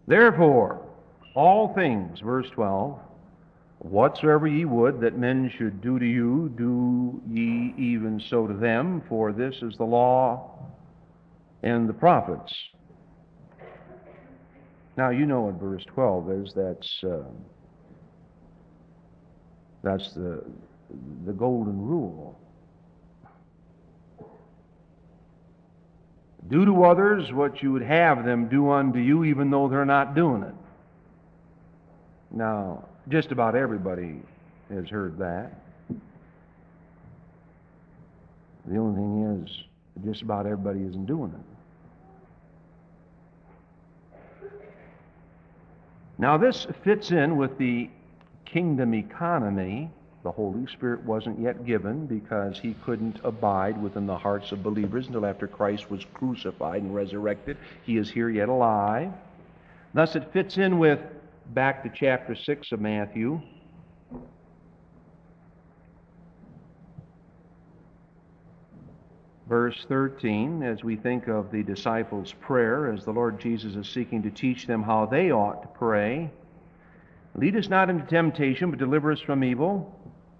Therefore, all things, verse twelve, whatsoever ye would that men should do to you, do ye even so to them, for this is the law and the prophets. Now, you know what verse twelve is. That's uh, that's the the golden rule. Do to others what you would have them do unto you, even though they're not doing it. Now, just about everybody has heard that. The only thing is, just about everybody isn't doing it. Now, this fits in with the kingdom economy. The Holy Spirit wasn't yet given because He couldn't abide within the hearts of believers until after Christ was crucified and resurrected. He is here yet alive. Thus, it fits in with, back to chapter six of Matthew, verse thirteen, as we think of the disciples' prayer, as the Lord Jesus is seeking to teach them how they ought to pray. Lead us not into temptation, but deliver us from evil.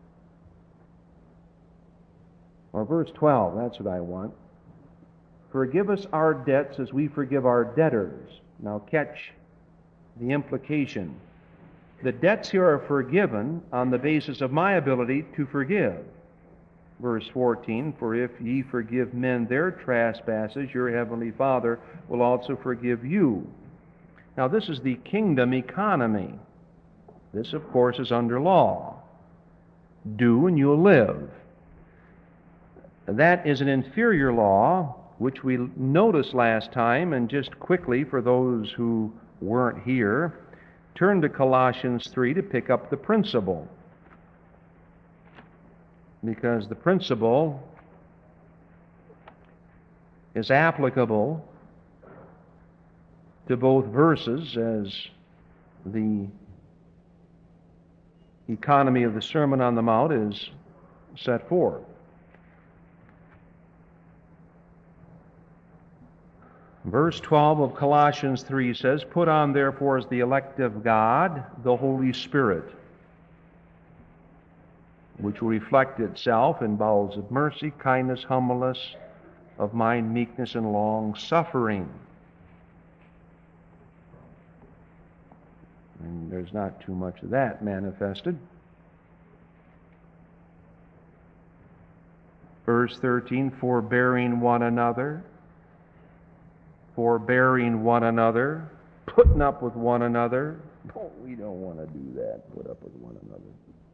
Or verse twelve, that's what I want. Forgive us our debts as we forgive our debtors. Now catch the implication. The debts here are forgiven on the basis of my ability to forgive. Verse fourteen, for if ye forgive men their trespasses, your heavenly Father will also forgive you. Now this is the kingdom economy. This, of course, is under law. Do and you'll live. That is an inferior law, which we noticed last time, and just quickly for those who weren't here, turn to Colossians three to pick up the principle. Because the principle is applicable to both verses as the economy of the Sermon on the Mount is set forth. Verse twelve of Colossians three says, put on therefore as the elect of God the Holy Spirit, which will reflect itself in bowels of mercy, kindness, humbleness of mind, meekness, and long suffering. And there's not too much of that manifested. Verse thirteen, forbearing one another, forbearing one another, putting up with one another. Oh, we don't want to do that, put up with one another.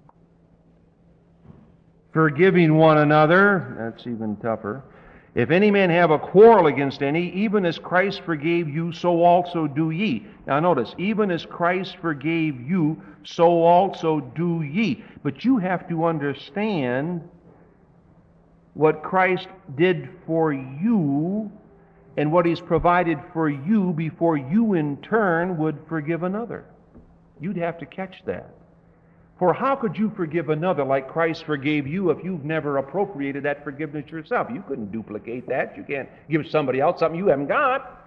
Forgiving one another, that's even tougher. If any man have a quarrel against any, even as Christ forgave you, so also do ye. Now notice, even as Christ forgave you, so also do ye. But you have to understand what Christ did for you and what He's provided for you before you in turn would forgive another. You'd have to catch that. For how could you forgive another like Christ forgave you if you've never appropriated that forgiveness yourself? You couldn't duplicate that. You can't give somebody else something you haven't got.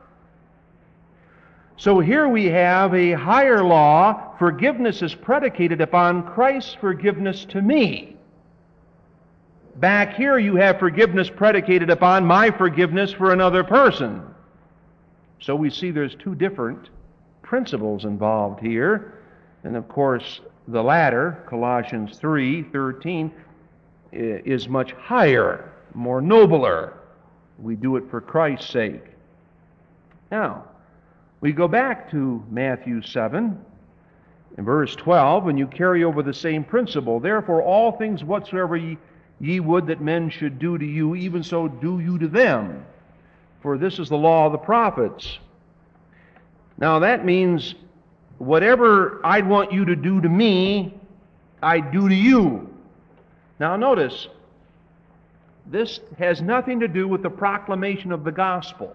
So here we have a higher law. Forgiveness is predicated upon Christ's forgiveness to me. Back here you have forgiveness predicated upon my forgiveness for another person. So we see there's two different principles involved here. And of course, the latter, Colossians three thirteen, is much higher, more nobler. We do it for Christ's sake. Now, we go back to Matthew seven, in verse twelve, and you carry over the same principle. Therefore, all things whatsoever ye, ye would that men should do to you, even so do you to them. For this is the law of the prophets. Now, that means whatever I'd want you to do to me, I do to you. Now notice, this has nothing to do with the proclamation of the gospel.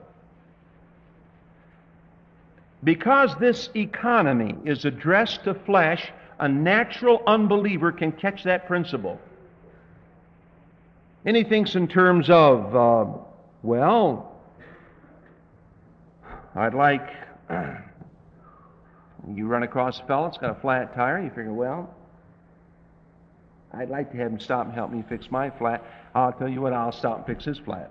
Because this economy is addressed to flesh, a natural unbeliever can catch that principle. And he thinks in terms of, uh, well, I'd like You run across a fellow that's got a flat tire, you figure, well, I'd like to have him stop and help me fix my flat. I'll tell you what, I'll stop and fix his flat.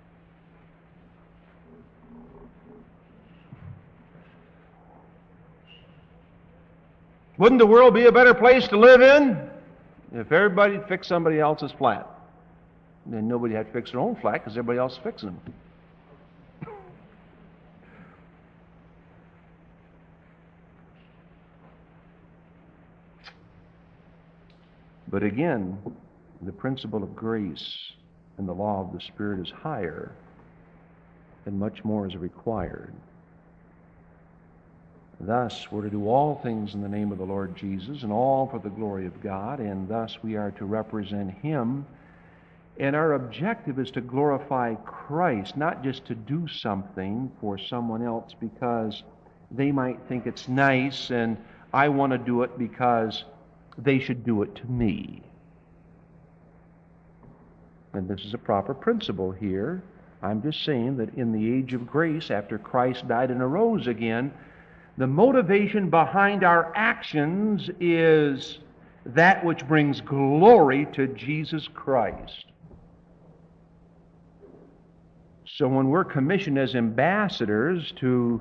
Wouldn't the world be a better place to live in if everybody fixed somebody else's flat? Then nobody had to fix their own flat because everybody else is fixing them. But again, the principle of grace and the law of the Spirit is higher, and much more is required. Thus, we're to do all things in the name of the Lord Jesus, and all for the glory of God, and thus we are to represent Him. And our objective is to glorify Christ, not just to do something for someone else because they might think it's nice, and I want to do it because they should do it to me. And this is a proper principle here. I'm just saying that in the age of grace, after Christ died and arose again, the motivation behind our actions is that which brings glory to Jesus Christ. So when we're commissioned as ambassadors to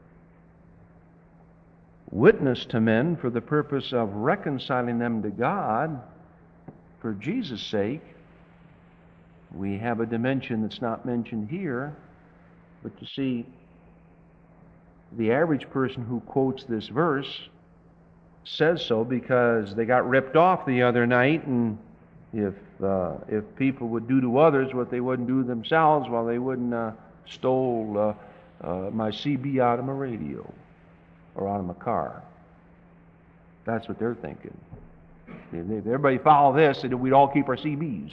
witness to men for the purpose of reconciling them to God, for Jesus' sake, we have a dimension that's not mentioned here. But you see, the average person who quotes this verse says so because they got ripped off the other night, and if uh, if people would do to others what they wouldn't do themselves, well, they wouldn't uh, stole uh, uh, my C B out of my radio or out of my car. That's what they're thinking. If everybody follow this, we'd all keep our C Bs.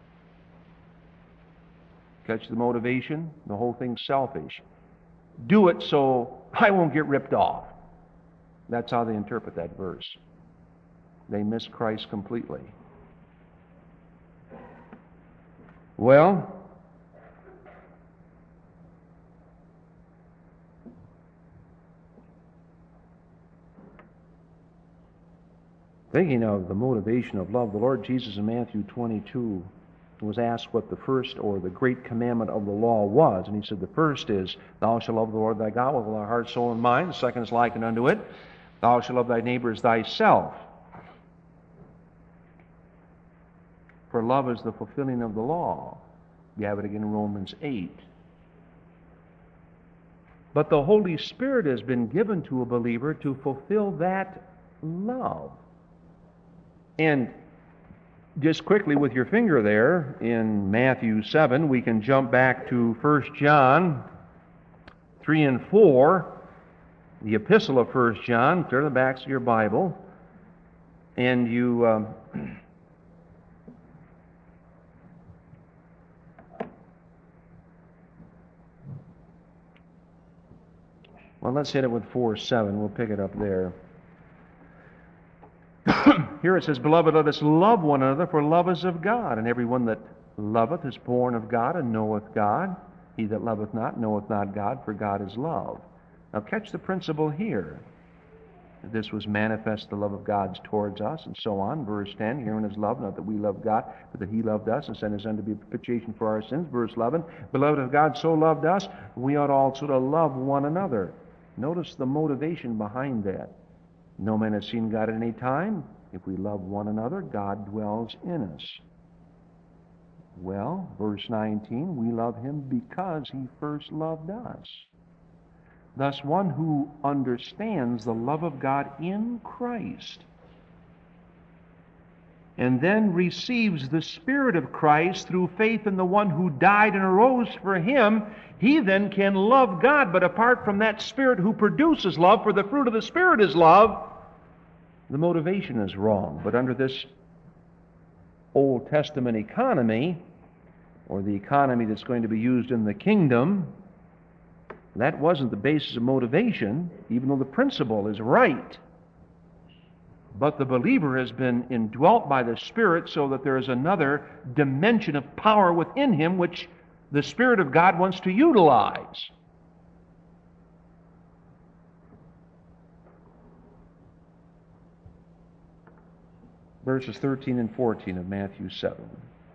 Catch the motivation? The whole thing's selfish. Do it so I won't get ripped off. That's how they interpret that verse. They miss Christ completely. Well, thinking of the motivation of love, the Lord Jesus in Matthew twenty-two was asked what the first or the great commandment of the law was. And he said the first is, thou shalt love the Lord thy God with all thy heart, soul, and mind. The second is likened unto it, thou shalt love thy neighbor as thyself. For love is the fulfilling of the law. You have it again in Romans eight. But the Holy Spirit has been given to a believer to fulfill that love. And just quickly with your finger there, in Matthew seven, we can jump back to First John three and four, the epistle of First John. Turn the backs of your Bible, and you... Um, well, let's hit it with four seven. We'll pick it up there. Here it says, Beloved, let us love one another, for love is of God. And everyone that loveth is born of God and knoweth God. He that loveth not knoweth not God, for God is love. Now catch the principle here. This was manifest the love of God towards us, and so on. Verse ten, herein is love, not that we love God, but that He loved us and sent His Son to be a propitiation for our sins. Verse eleven, Beloved, if God so loved us, we ought also to love one another. Notice the motivation behind that. No man has seen God at any time. If we love one another, God dwells in us. Well, verse nineteen, we love Him because He first loved us. Thus, one who understands the love of God in Christ and then receives the Spirit of Christ through faith in the one who died and arose for him, he then can love God. But apart from that Spirit who produces love, for the fruit of the Spirit is love, the motivation is wrong. But under this Old Testament economy, or the economy that's going to be used in the kingdom, that wasn't the basis of motivation, even though the principle is right. But the believer has been indwelt by the Spirit so that there is another dimension of power within him which the Spirit of God wants to utilize. verses thirteen and fourteen of Matthew seven.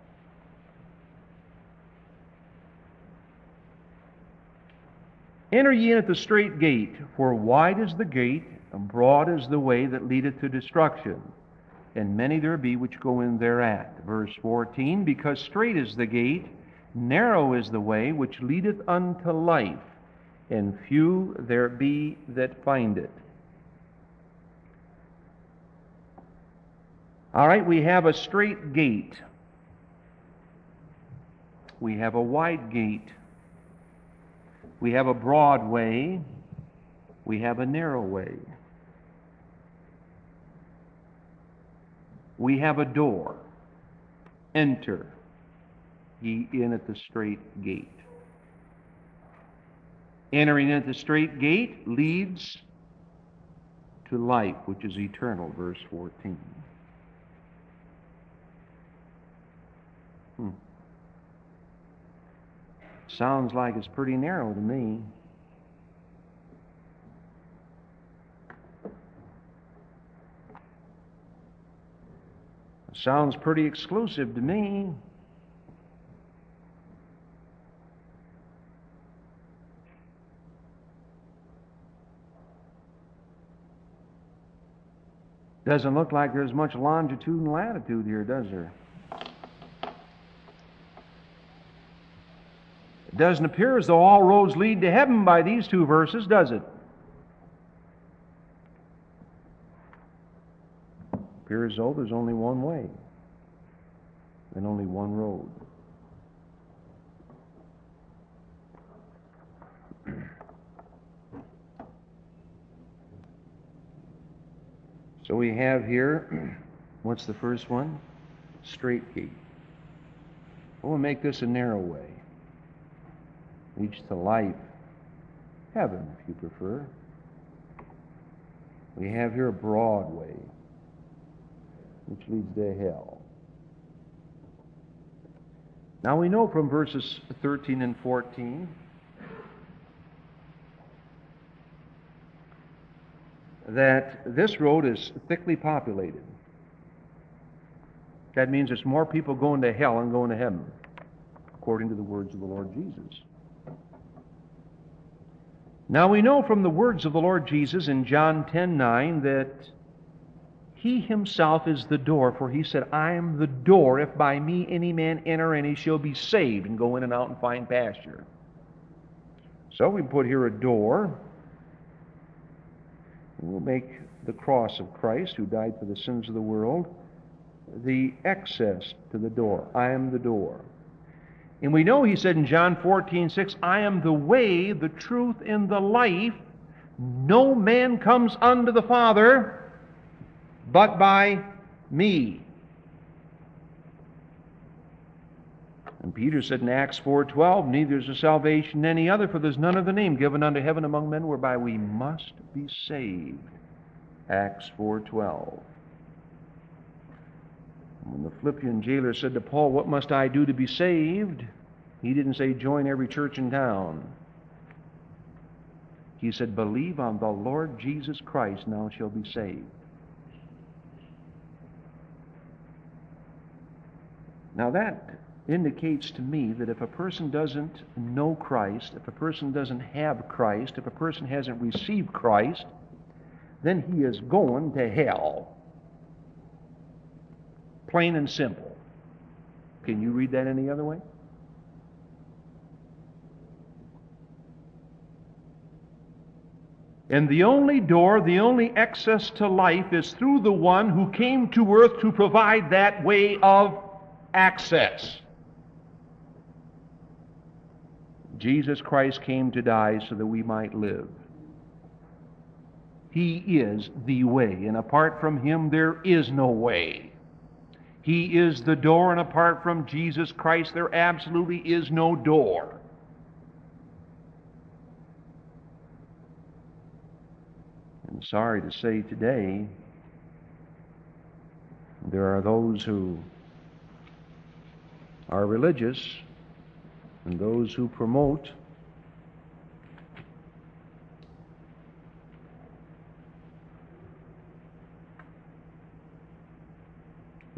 Enter ye in at the strait gate, for wide is the gate, and broad is the way that leadeth to destruction, and many there be which go in thereat. Verse fourteen, because strait is the gate, narrow is the way which leadeth unto life, and few there be that find it. All right, we have a strait gate. We have a wide gate. We have a broad way. We have a narrow way. We have a door. Enter ye in at the strait gate. Entering at the strait gate leads to life, which is eternal, verse fourteen. Hmm. Sounds like it's pretty narrow to me. Sounds pretty exclusive to me. Doesn't look like there's much longitude and latitude here, does there? It doesn't appear as though all roads lead to heaven by these two verses, does it? It appears as though there's only one way and only one road. So we have here, what's the first one? Strait gate. We'll make this a narrow way. Leads to life, heaven if you prefer. We have here a broad way, which leads to hell. Now we know from verses thirteen and fourteen that this road is thickly populated. That means there's more people going to hell than going to heaven, according to the words of the Lord Jesus. Now we know from the words of the Lord Jesus in John ten nine that He Himself is the door, for He said, I am the door. If by me any man enter in, he shall be saved and go in and out and find pasture. So we put here a door. We'll make the cross of Christ, who died for the sins of the world, the access to the door. I am the door. And we know He said in John fourteen six, I am the way, the truth, and the life. No man comes unto the Father but by me. And Peter said in Acts four twelve, neither is there salvation in any other, for there's none other name given unto heaven among men whereby we must be saved. Acts four twelve. When the Philippian jailer said to Paul, what must I do to be saved? He didn't say join every church in town. He said, believe on the Lord Jesus Christ, and thou shalt be saved. Now that indicates to me that if a person doesn't know Christ, if a person doesn't have Christ, if a person hasn't received Christ, then he is going to hell. Plain and simple. Can you read that any other way? And the only door, the only access to life is through the one who came to earth to provide that way of access. Jesus Christ came to die so that we might live. He is the way, and apart from Him there is no way. He is the door, and apart from Jesus Christ there absolutely is no door. I'm sorry to say today, there are those who are religious and those who promote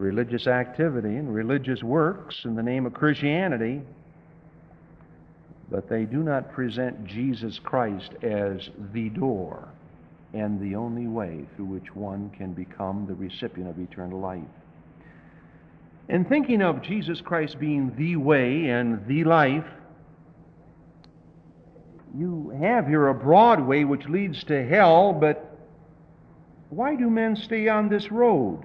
religious activity and religious works in the name of Christianity, but they do not present Jesus Christ as the door and the only way through which one can become the recipient of eternal life. In thinking of Jesus Christ being the way and the life, you have here a broad way which leads to hell, but why do men stay on this road?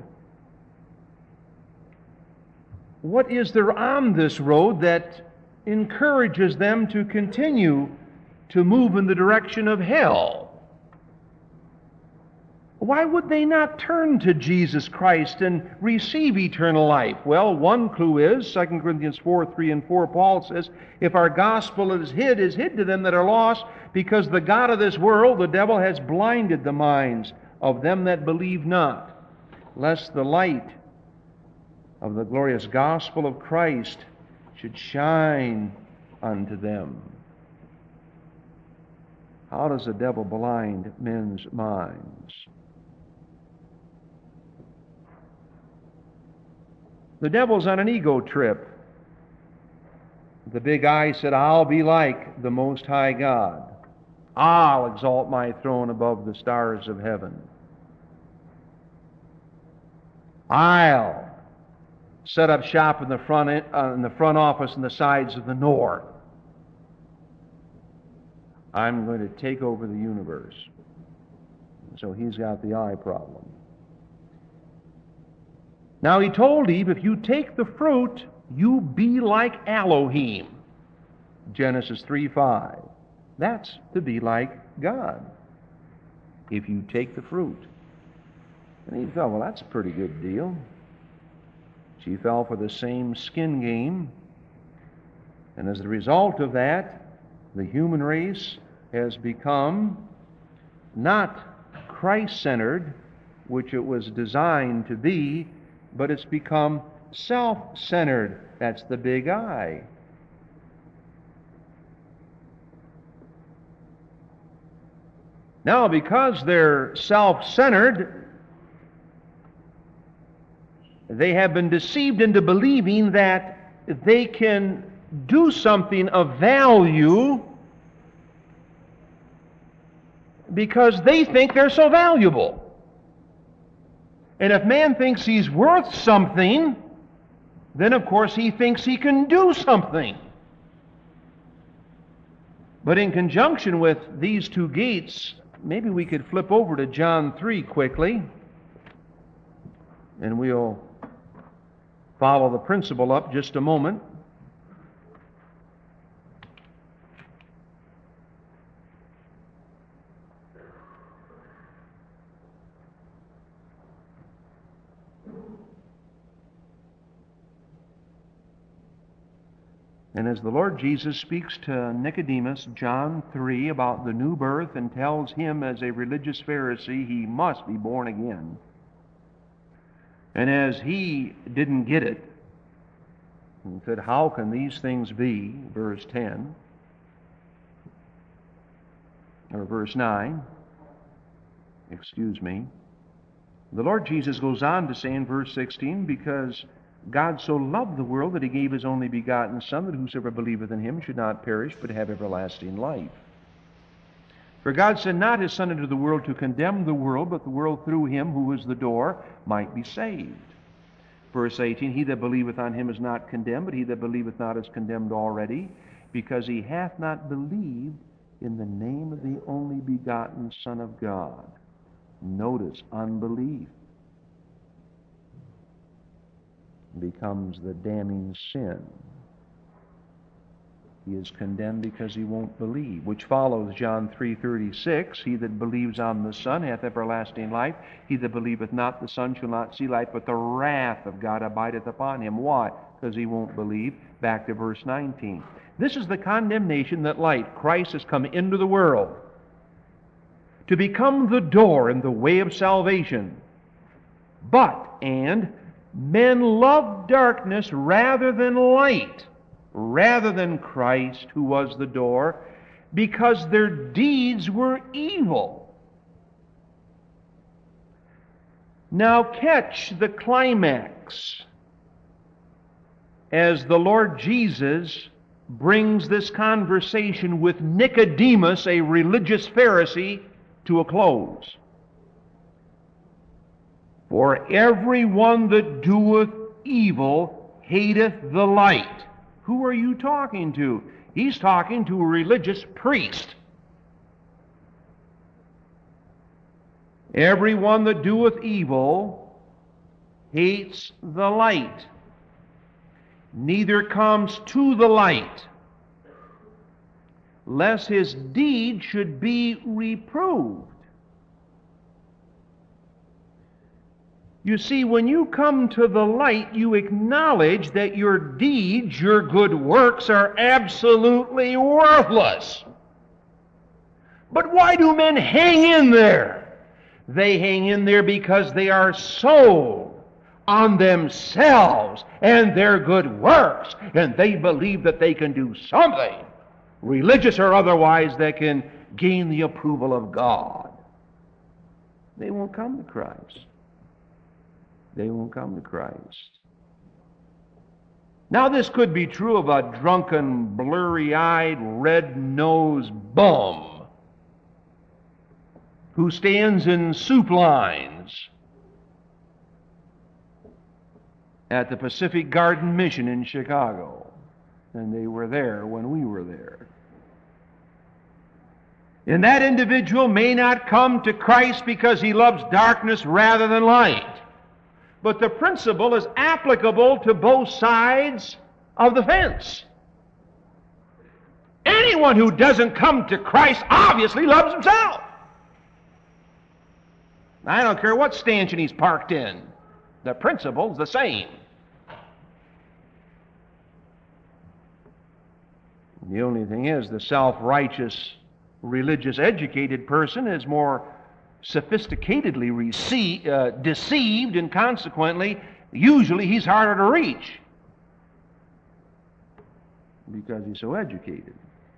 What is there on this road that encourages them to continue to move in the direction of hell? Why would they not turn to Jesus Christ and receive eternal life? Well, one clue is, Second Corinthians four, three and four, Paul says, if our gospel is hid, is hid to them that are lost, because the God of this world, the devil, has blinded the minds of them that believe not, lest the light of the glorious gospel of Christ should shine unto them. How does the devil blind men's minds? The devil's on an ego trip. The big I said, I'll be like the Most High God. I'll exalt my throne above the stars of heaven. I'll set up shop in the front uh, in the front office in the sides of the north. I'm going to take over the universe. So he's got the I problem. Now he told Eve, if you take the fruit, you be like Elohim. Genesis three five. That's to be like God. If you take the fruit. And Eve thought, well, that's a pretty good deal. She fell for the same skin game. And as a result of that, the human race has become not Christ-centered, which it was designed to be, but it's become self-centered. That's the big I. Now, because they're self-centered, they have been deceived into believing that they can do something of value because they think they're so valuable. And if man thinks he's worth something, then of course he thinks he can do something. But in conjunction with these two gates, maybe we could flip over to John three quickly, and we'll follow the principle up just a moment. And as the Lord Jesus speaks to Nicodemus, John three, about the new birth and tells him as a religious Pharisee he must be born again. And as he didn't get it, and said, how can these things be? Verse ten, or verse nine, excuse me. The Lord Jesus goes on to say in verse sixteen, because God so loved the world that he gave his only begotten Son, that whosoever believeth in him should not perish, but have everlasting life. For God sent not his Son into the world to condemn the world, but the world through him, who is the door, might be saved. Verse eighteen, he that believeth on him is not condemned, but he that believeth not is condemned already, because he hath not believed in the name of the only begotten Son of God. Notice, unbelief becomes the damning sin. He is condemned because he won't believe, which follows John three thirty-six, he that believes on the Son hath everlasting life. He that believeth not the Son shall not see life, but the wrath of God abideth upon him. Why? Because he won't believe. Back to verse nineteen. This is the condemnation that light, Christ, has come into the world to become the door and the way of salvation. But, and, men love darkness rather than light, rather than Christ, who was the door, because their deeds were evil. Now catch the climax as the Lord Jesus brings this conversation with Nicodemus, a religious Pharisee, to a close. For everyone that doeth evil hateth the light. Who are you talking to? He's talking to a religious priest. Everyone that doeth evil hates the light, neither comes to the light, lest his deed should be reproved. You see, when you come to the light, you acknowledge that your deeds, your good works, are absolutely worthless. But why do men hang in there? They hang in there because they are sold on themselves and their good works, and they believe that they can do something, religious or otherwise, that can gain the approval of God. They won't come to Christ. They won't come to Christ. Now, this could be true of a drunken, blurry-eyed, red-nosed bum who stands in soup lines at the Pacific Garden Mission in Chicago. And they were there when we were there. And that individual may not come to Christ because he loves darkness rather than light. But the principle is applicable to both sides of the fence. Anyone who doesn't come to Christ obviously loves himself. I don't care what stanchion he's parked in. The principle's the same. The only thing is, the self-righteous, religious, educated person is more sophisticatedly receive, uh, deceived, and consequently, usually he's harder to reach because he's so educated.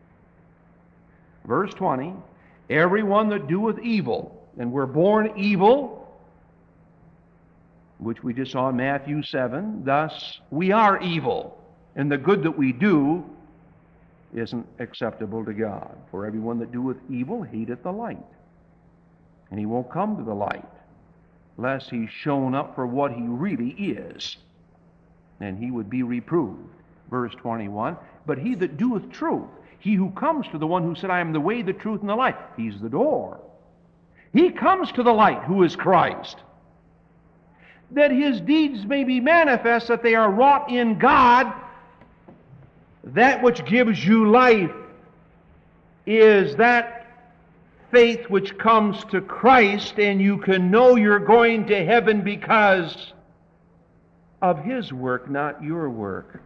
Verse twenty, everyone that doeth evil, and we're born evil, which we just saw in Matthew seven, thus we are evil, and the good that we do isn't acceptable to God. For everyone that doeth evil hateth the light, and he won't come to the light, lest he's shown up for what he really is, and he would be reproved. Verse twenty-one, but he that doeth truth, he who comes to the one who said, I am the way, the truth, and the life, he's the door. He comes to the light, who is Christ, that his deeds may be manifest, that they are wrought in God. That which gives you life is that faith which comes to Christ, and you can know you're going to heaven because of his work, not your work.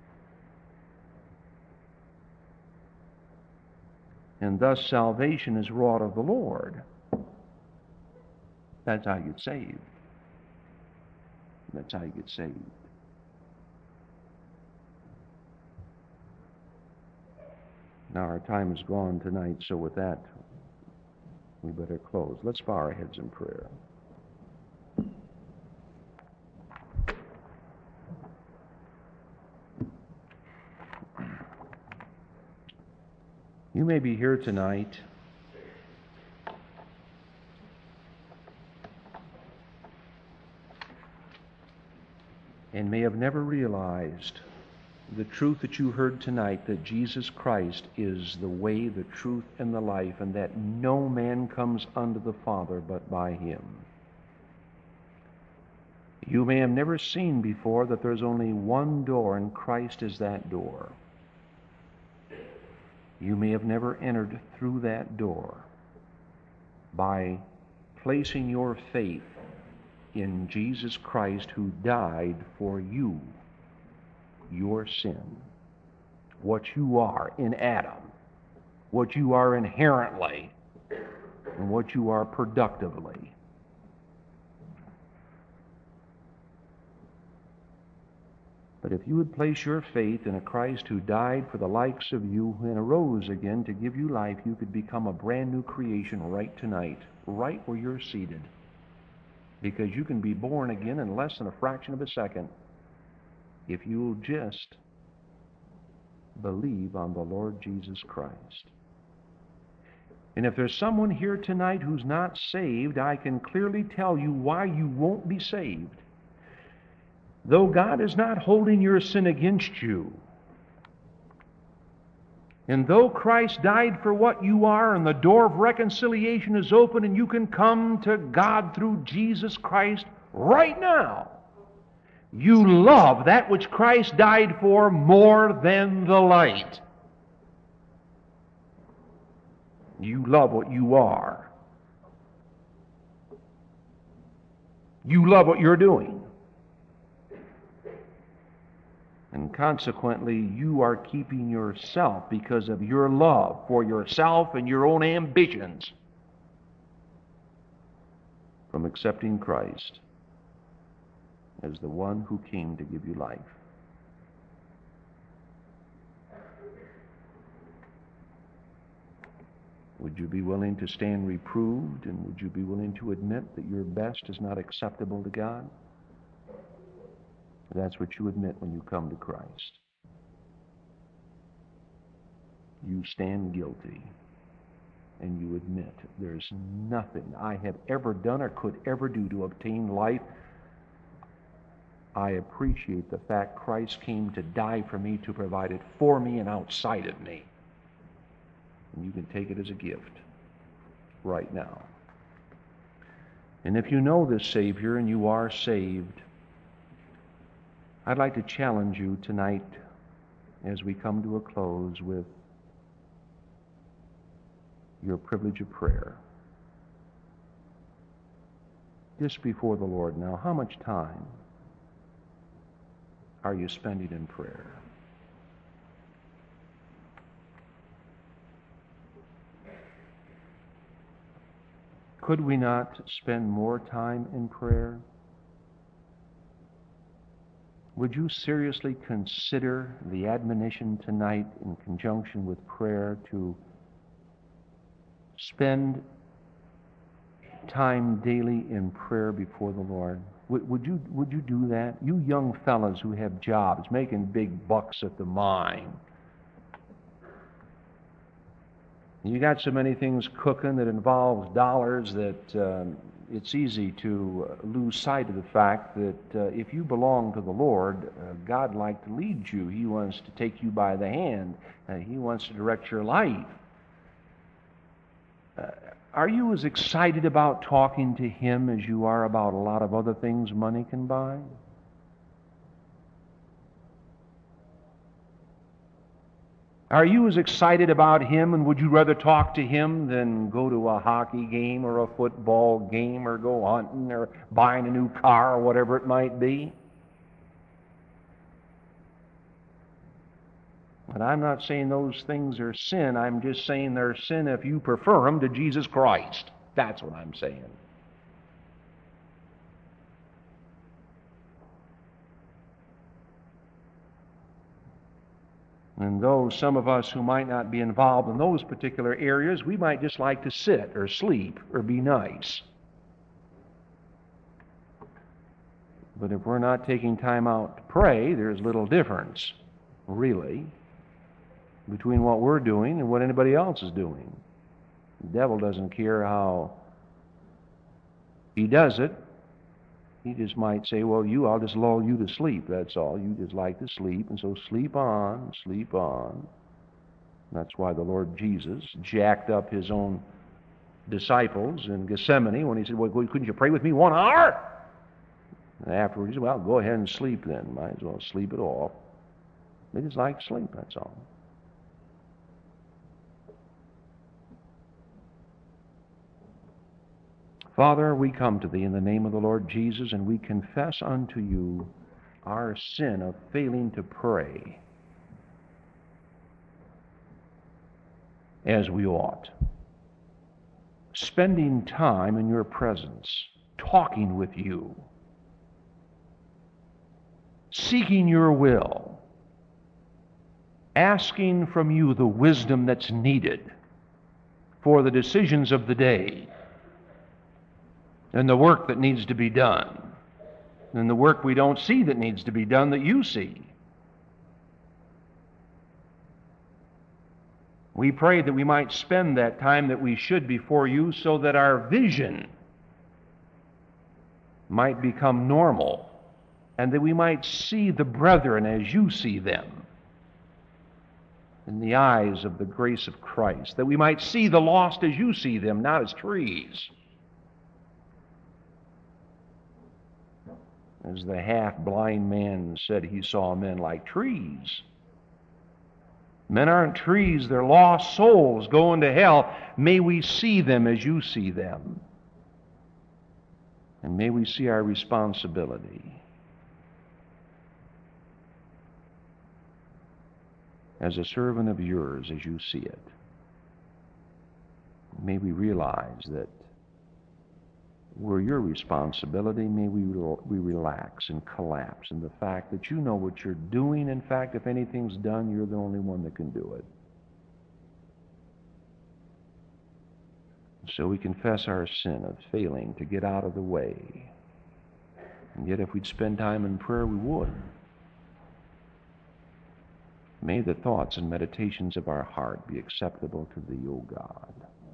And thus salvation is wrought of the Lord. That's how you get saved. That's how you get saved. Now our time is gone tonight, so with that, we better close. Let's bow our heads in prayer. You may be here tonight and may have never realized the truth that you heard tonight, that Jesus Christ is the way, the truth, and the life, and that no man comes unto the Father but by him. You may have never seen before that there's only one door, and Christ is that door. You may have never entered through that door by placing your faith in Jesus Christ, who died for you, your sin, what you are in Adam, what you are inherently, and what you are productively. But if you would place your faith in a Christ who died for the likes of you and arose again to give you life, you could become a brand new creation right tonight, right where you're seated. because you can be born again in less than a fraction of a second if you'll just believe on the Lord Jesus Christ. And if there's someone here tonight who's not saved, I can clearly tell you why you won't be saved. Though God is not holding your sin against you, and though Christ died for what you are, and the door of reconciliation is open, and you can come to God through Jesus Christ right now, you love that which Christ died for more than the light. You love what you are. You love what you're doing. And consequently, you are keeping yourself, because of your love for yourself and your own ambitions, from accepting Christ as the one who came to give you life. Would you be willing to stand reproved, and would you be willing to admit that your best is not acceptable to God? That's what you admit when you come to Christ. You stand guilty, and you admit there's nothing I have ever done or could ever do to obtain life. I appreciate the fact Christ came to die for me, to provide it for me and outside of me. And you can take it as a gift right now. And if you know this Savior and you are saved, I'd like to challenge you tonight as we come to a close with your privilege of prayer. Just before the Lord now, how much time are you spending in prayer? Could we not spend more time in prayer? Would you seriously consider the admonition tonight in conjunction with prayer to spend time daily in prayer before the Lord? Would, would you would you do that? You young fellas who have jobs, making big bucks at the mine. You got so many things cooking that involves dollars that um, it's easy to lose sight of the fact that uh, if you belong to the Lord, uh, God likes to lead you. He wants to take you by the hand. Uh, he wants to direct your life. Uh, are you as excited about talking to Him as you are about a lot of other things money can buy? Are you as excited about Him, and would you rather talk to Him than go to a hockey game or a football game or go hunting or buying a new car or whatever it might be? But I'm not saying those things are sin. I'm just saying they're sin if you prefer them to Jesus Christ. That's what I'm saying. And though some of us who might not be involved in those particular areas, we might just like to sit or sleep or be nice. But if we're not taking time out to pray, there's little difference, really, between what we're doing and what anybody else is doing. The devil doesn't care how he does it. He just might say, well, you, I'll just lull you to sleep, that's all. You just like to sleep, and so sleep on, sleep on. That's why the Lord Jesus jacked up His own disciples in Gethsemane when He said, well, couldn't you pray with me one hour? And afterwards He said, well, go ahead and sleep then. Might as well sleep it off. They just like to sleep, that's all. Father, we come to Thee in the name of the Lord Jesus, and we confess unto You our sin of failing to pray as we ought. Spending time in Your presence, talking with You, seeking Your will, asking from You the wisdom that's needed for the decisions of the day. and the work that needs to be done, and the work we don't see that needs to be done that you see. We pray that we might spend that time that we should before you so that our vision might become normal, and that we might see the brethren as you see them in the eyes of the grace of Christ, that we might see the lost as you see them, not as trees. As the half-blind man said he saw men like trees. Men aren't trees, they're lost souls going to hell. May we see them as you see them. And may we see our responsibility as a servant of yours as you see it. May we realize that we're your responsibility. May we, we relax and collapse in the fact that you know what you're doing. In fact, if anything's done, you're the only one that can do it. So we confess our sin of failing to get out of the way. And yet if we'd spend time in prayer, we would. May the thoughts and meditations of our heart be acceptable to thee, O God.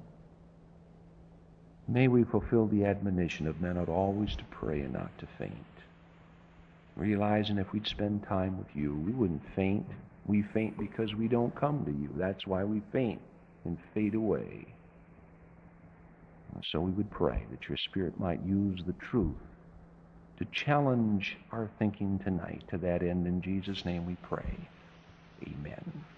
May we fulfill the admonition of men ought always to pray and not to faint. Realizing if we'd spend time with you, we wouldn't faint. We faint because we don't come to you. That's why we faint and fade away. And so we would pray that your Spirit might use the truth to challenge our thinking tonight. To that end, in Jesus' name we pray. Amen.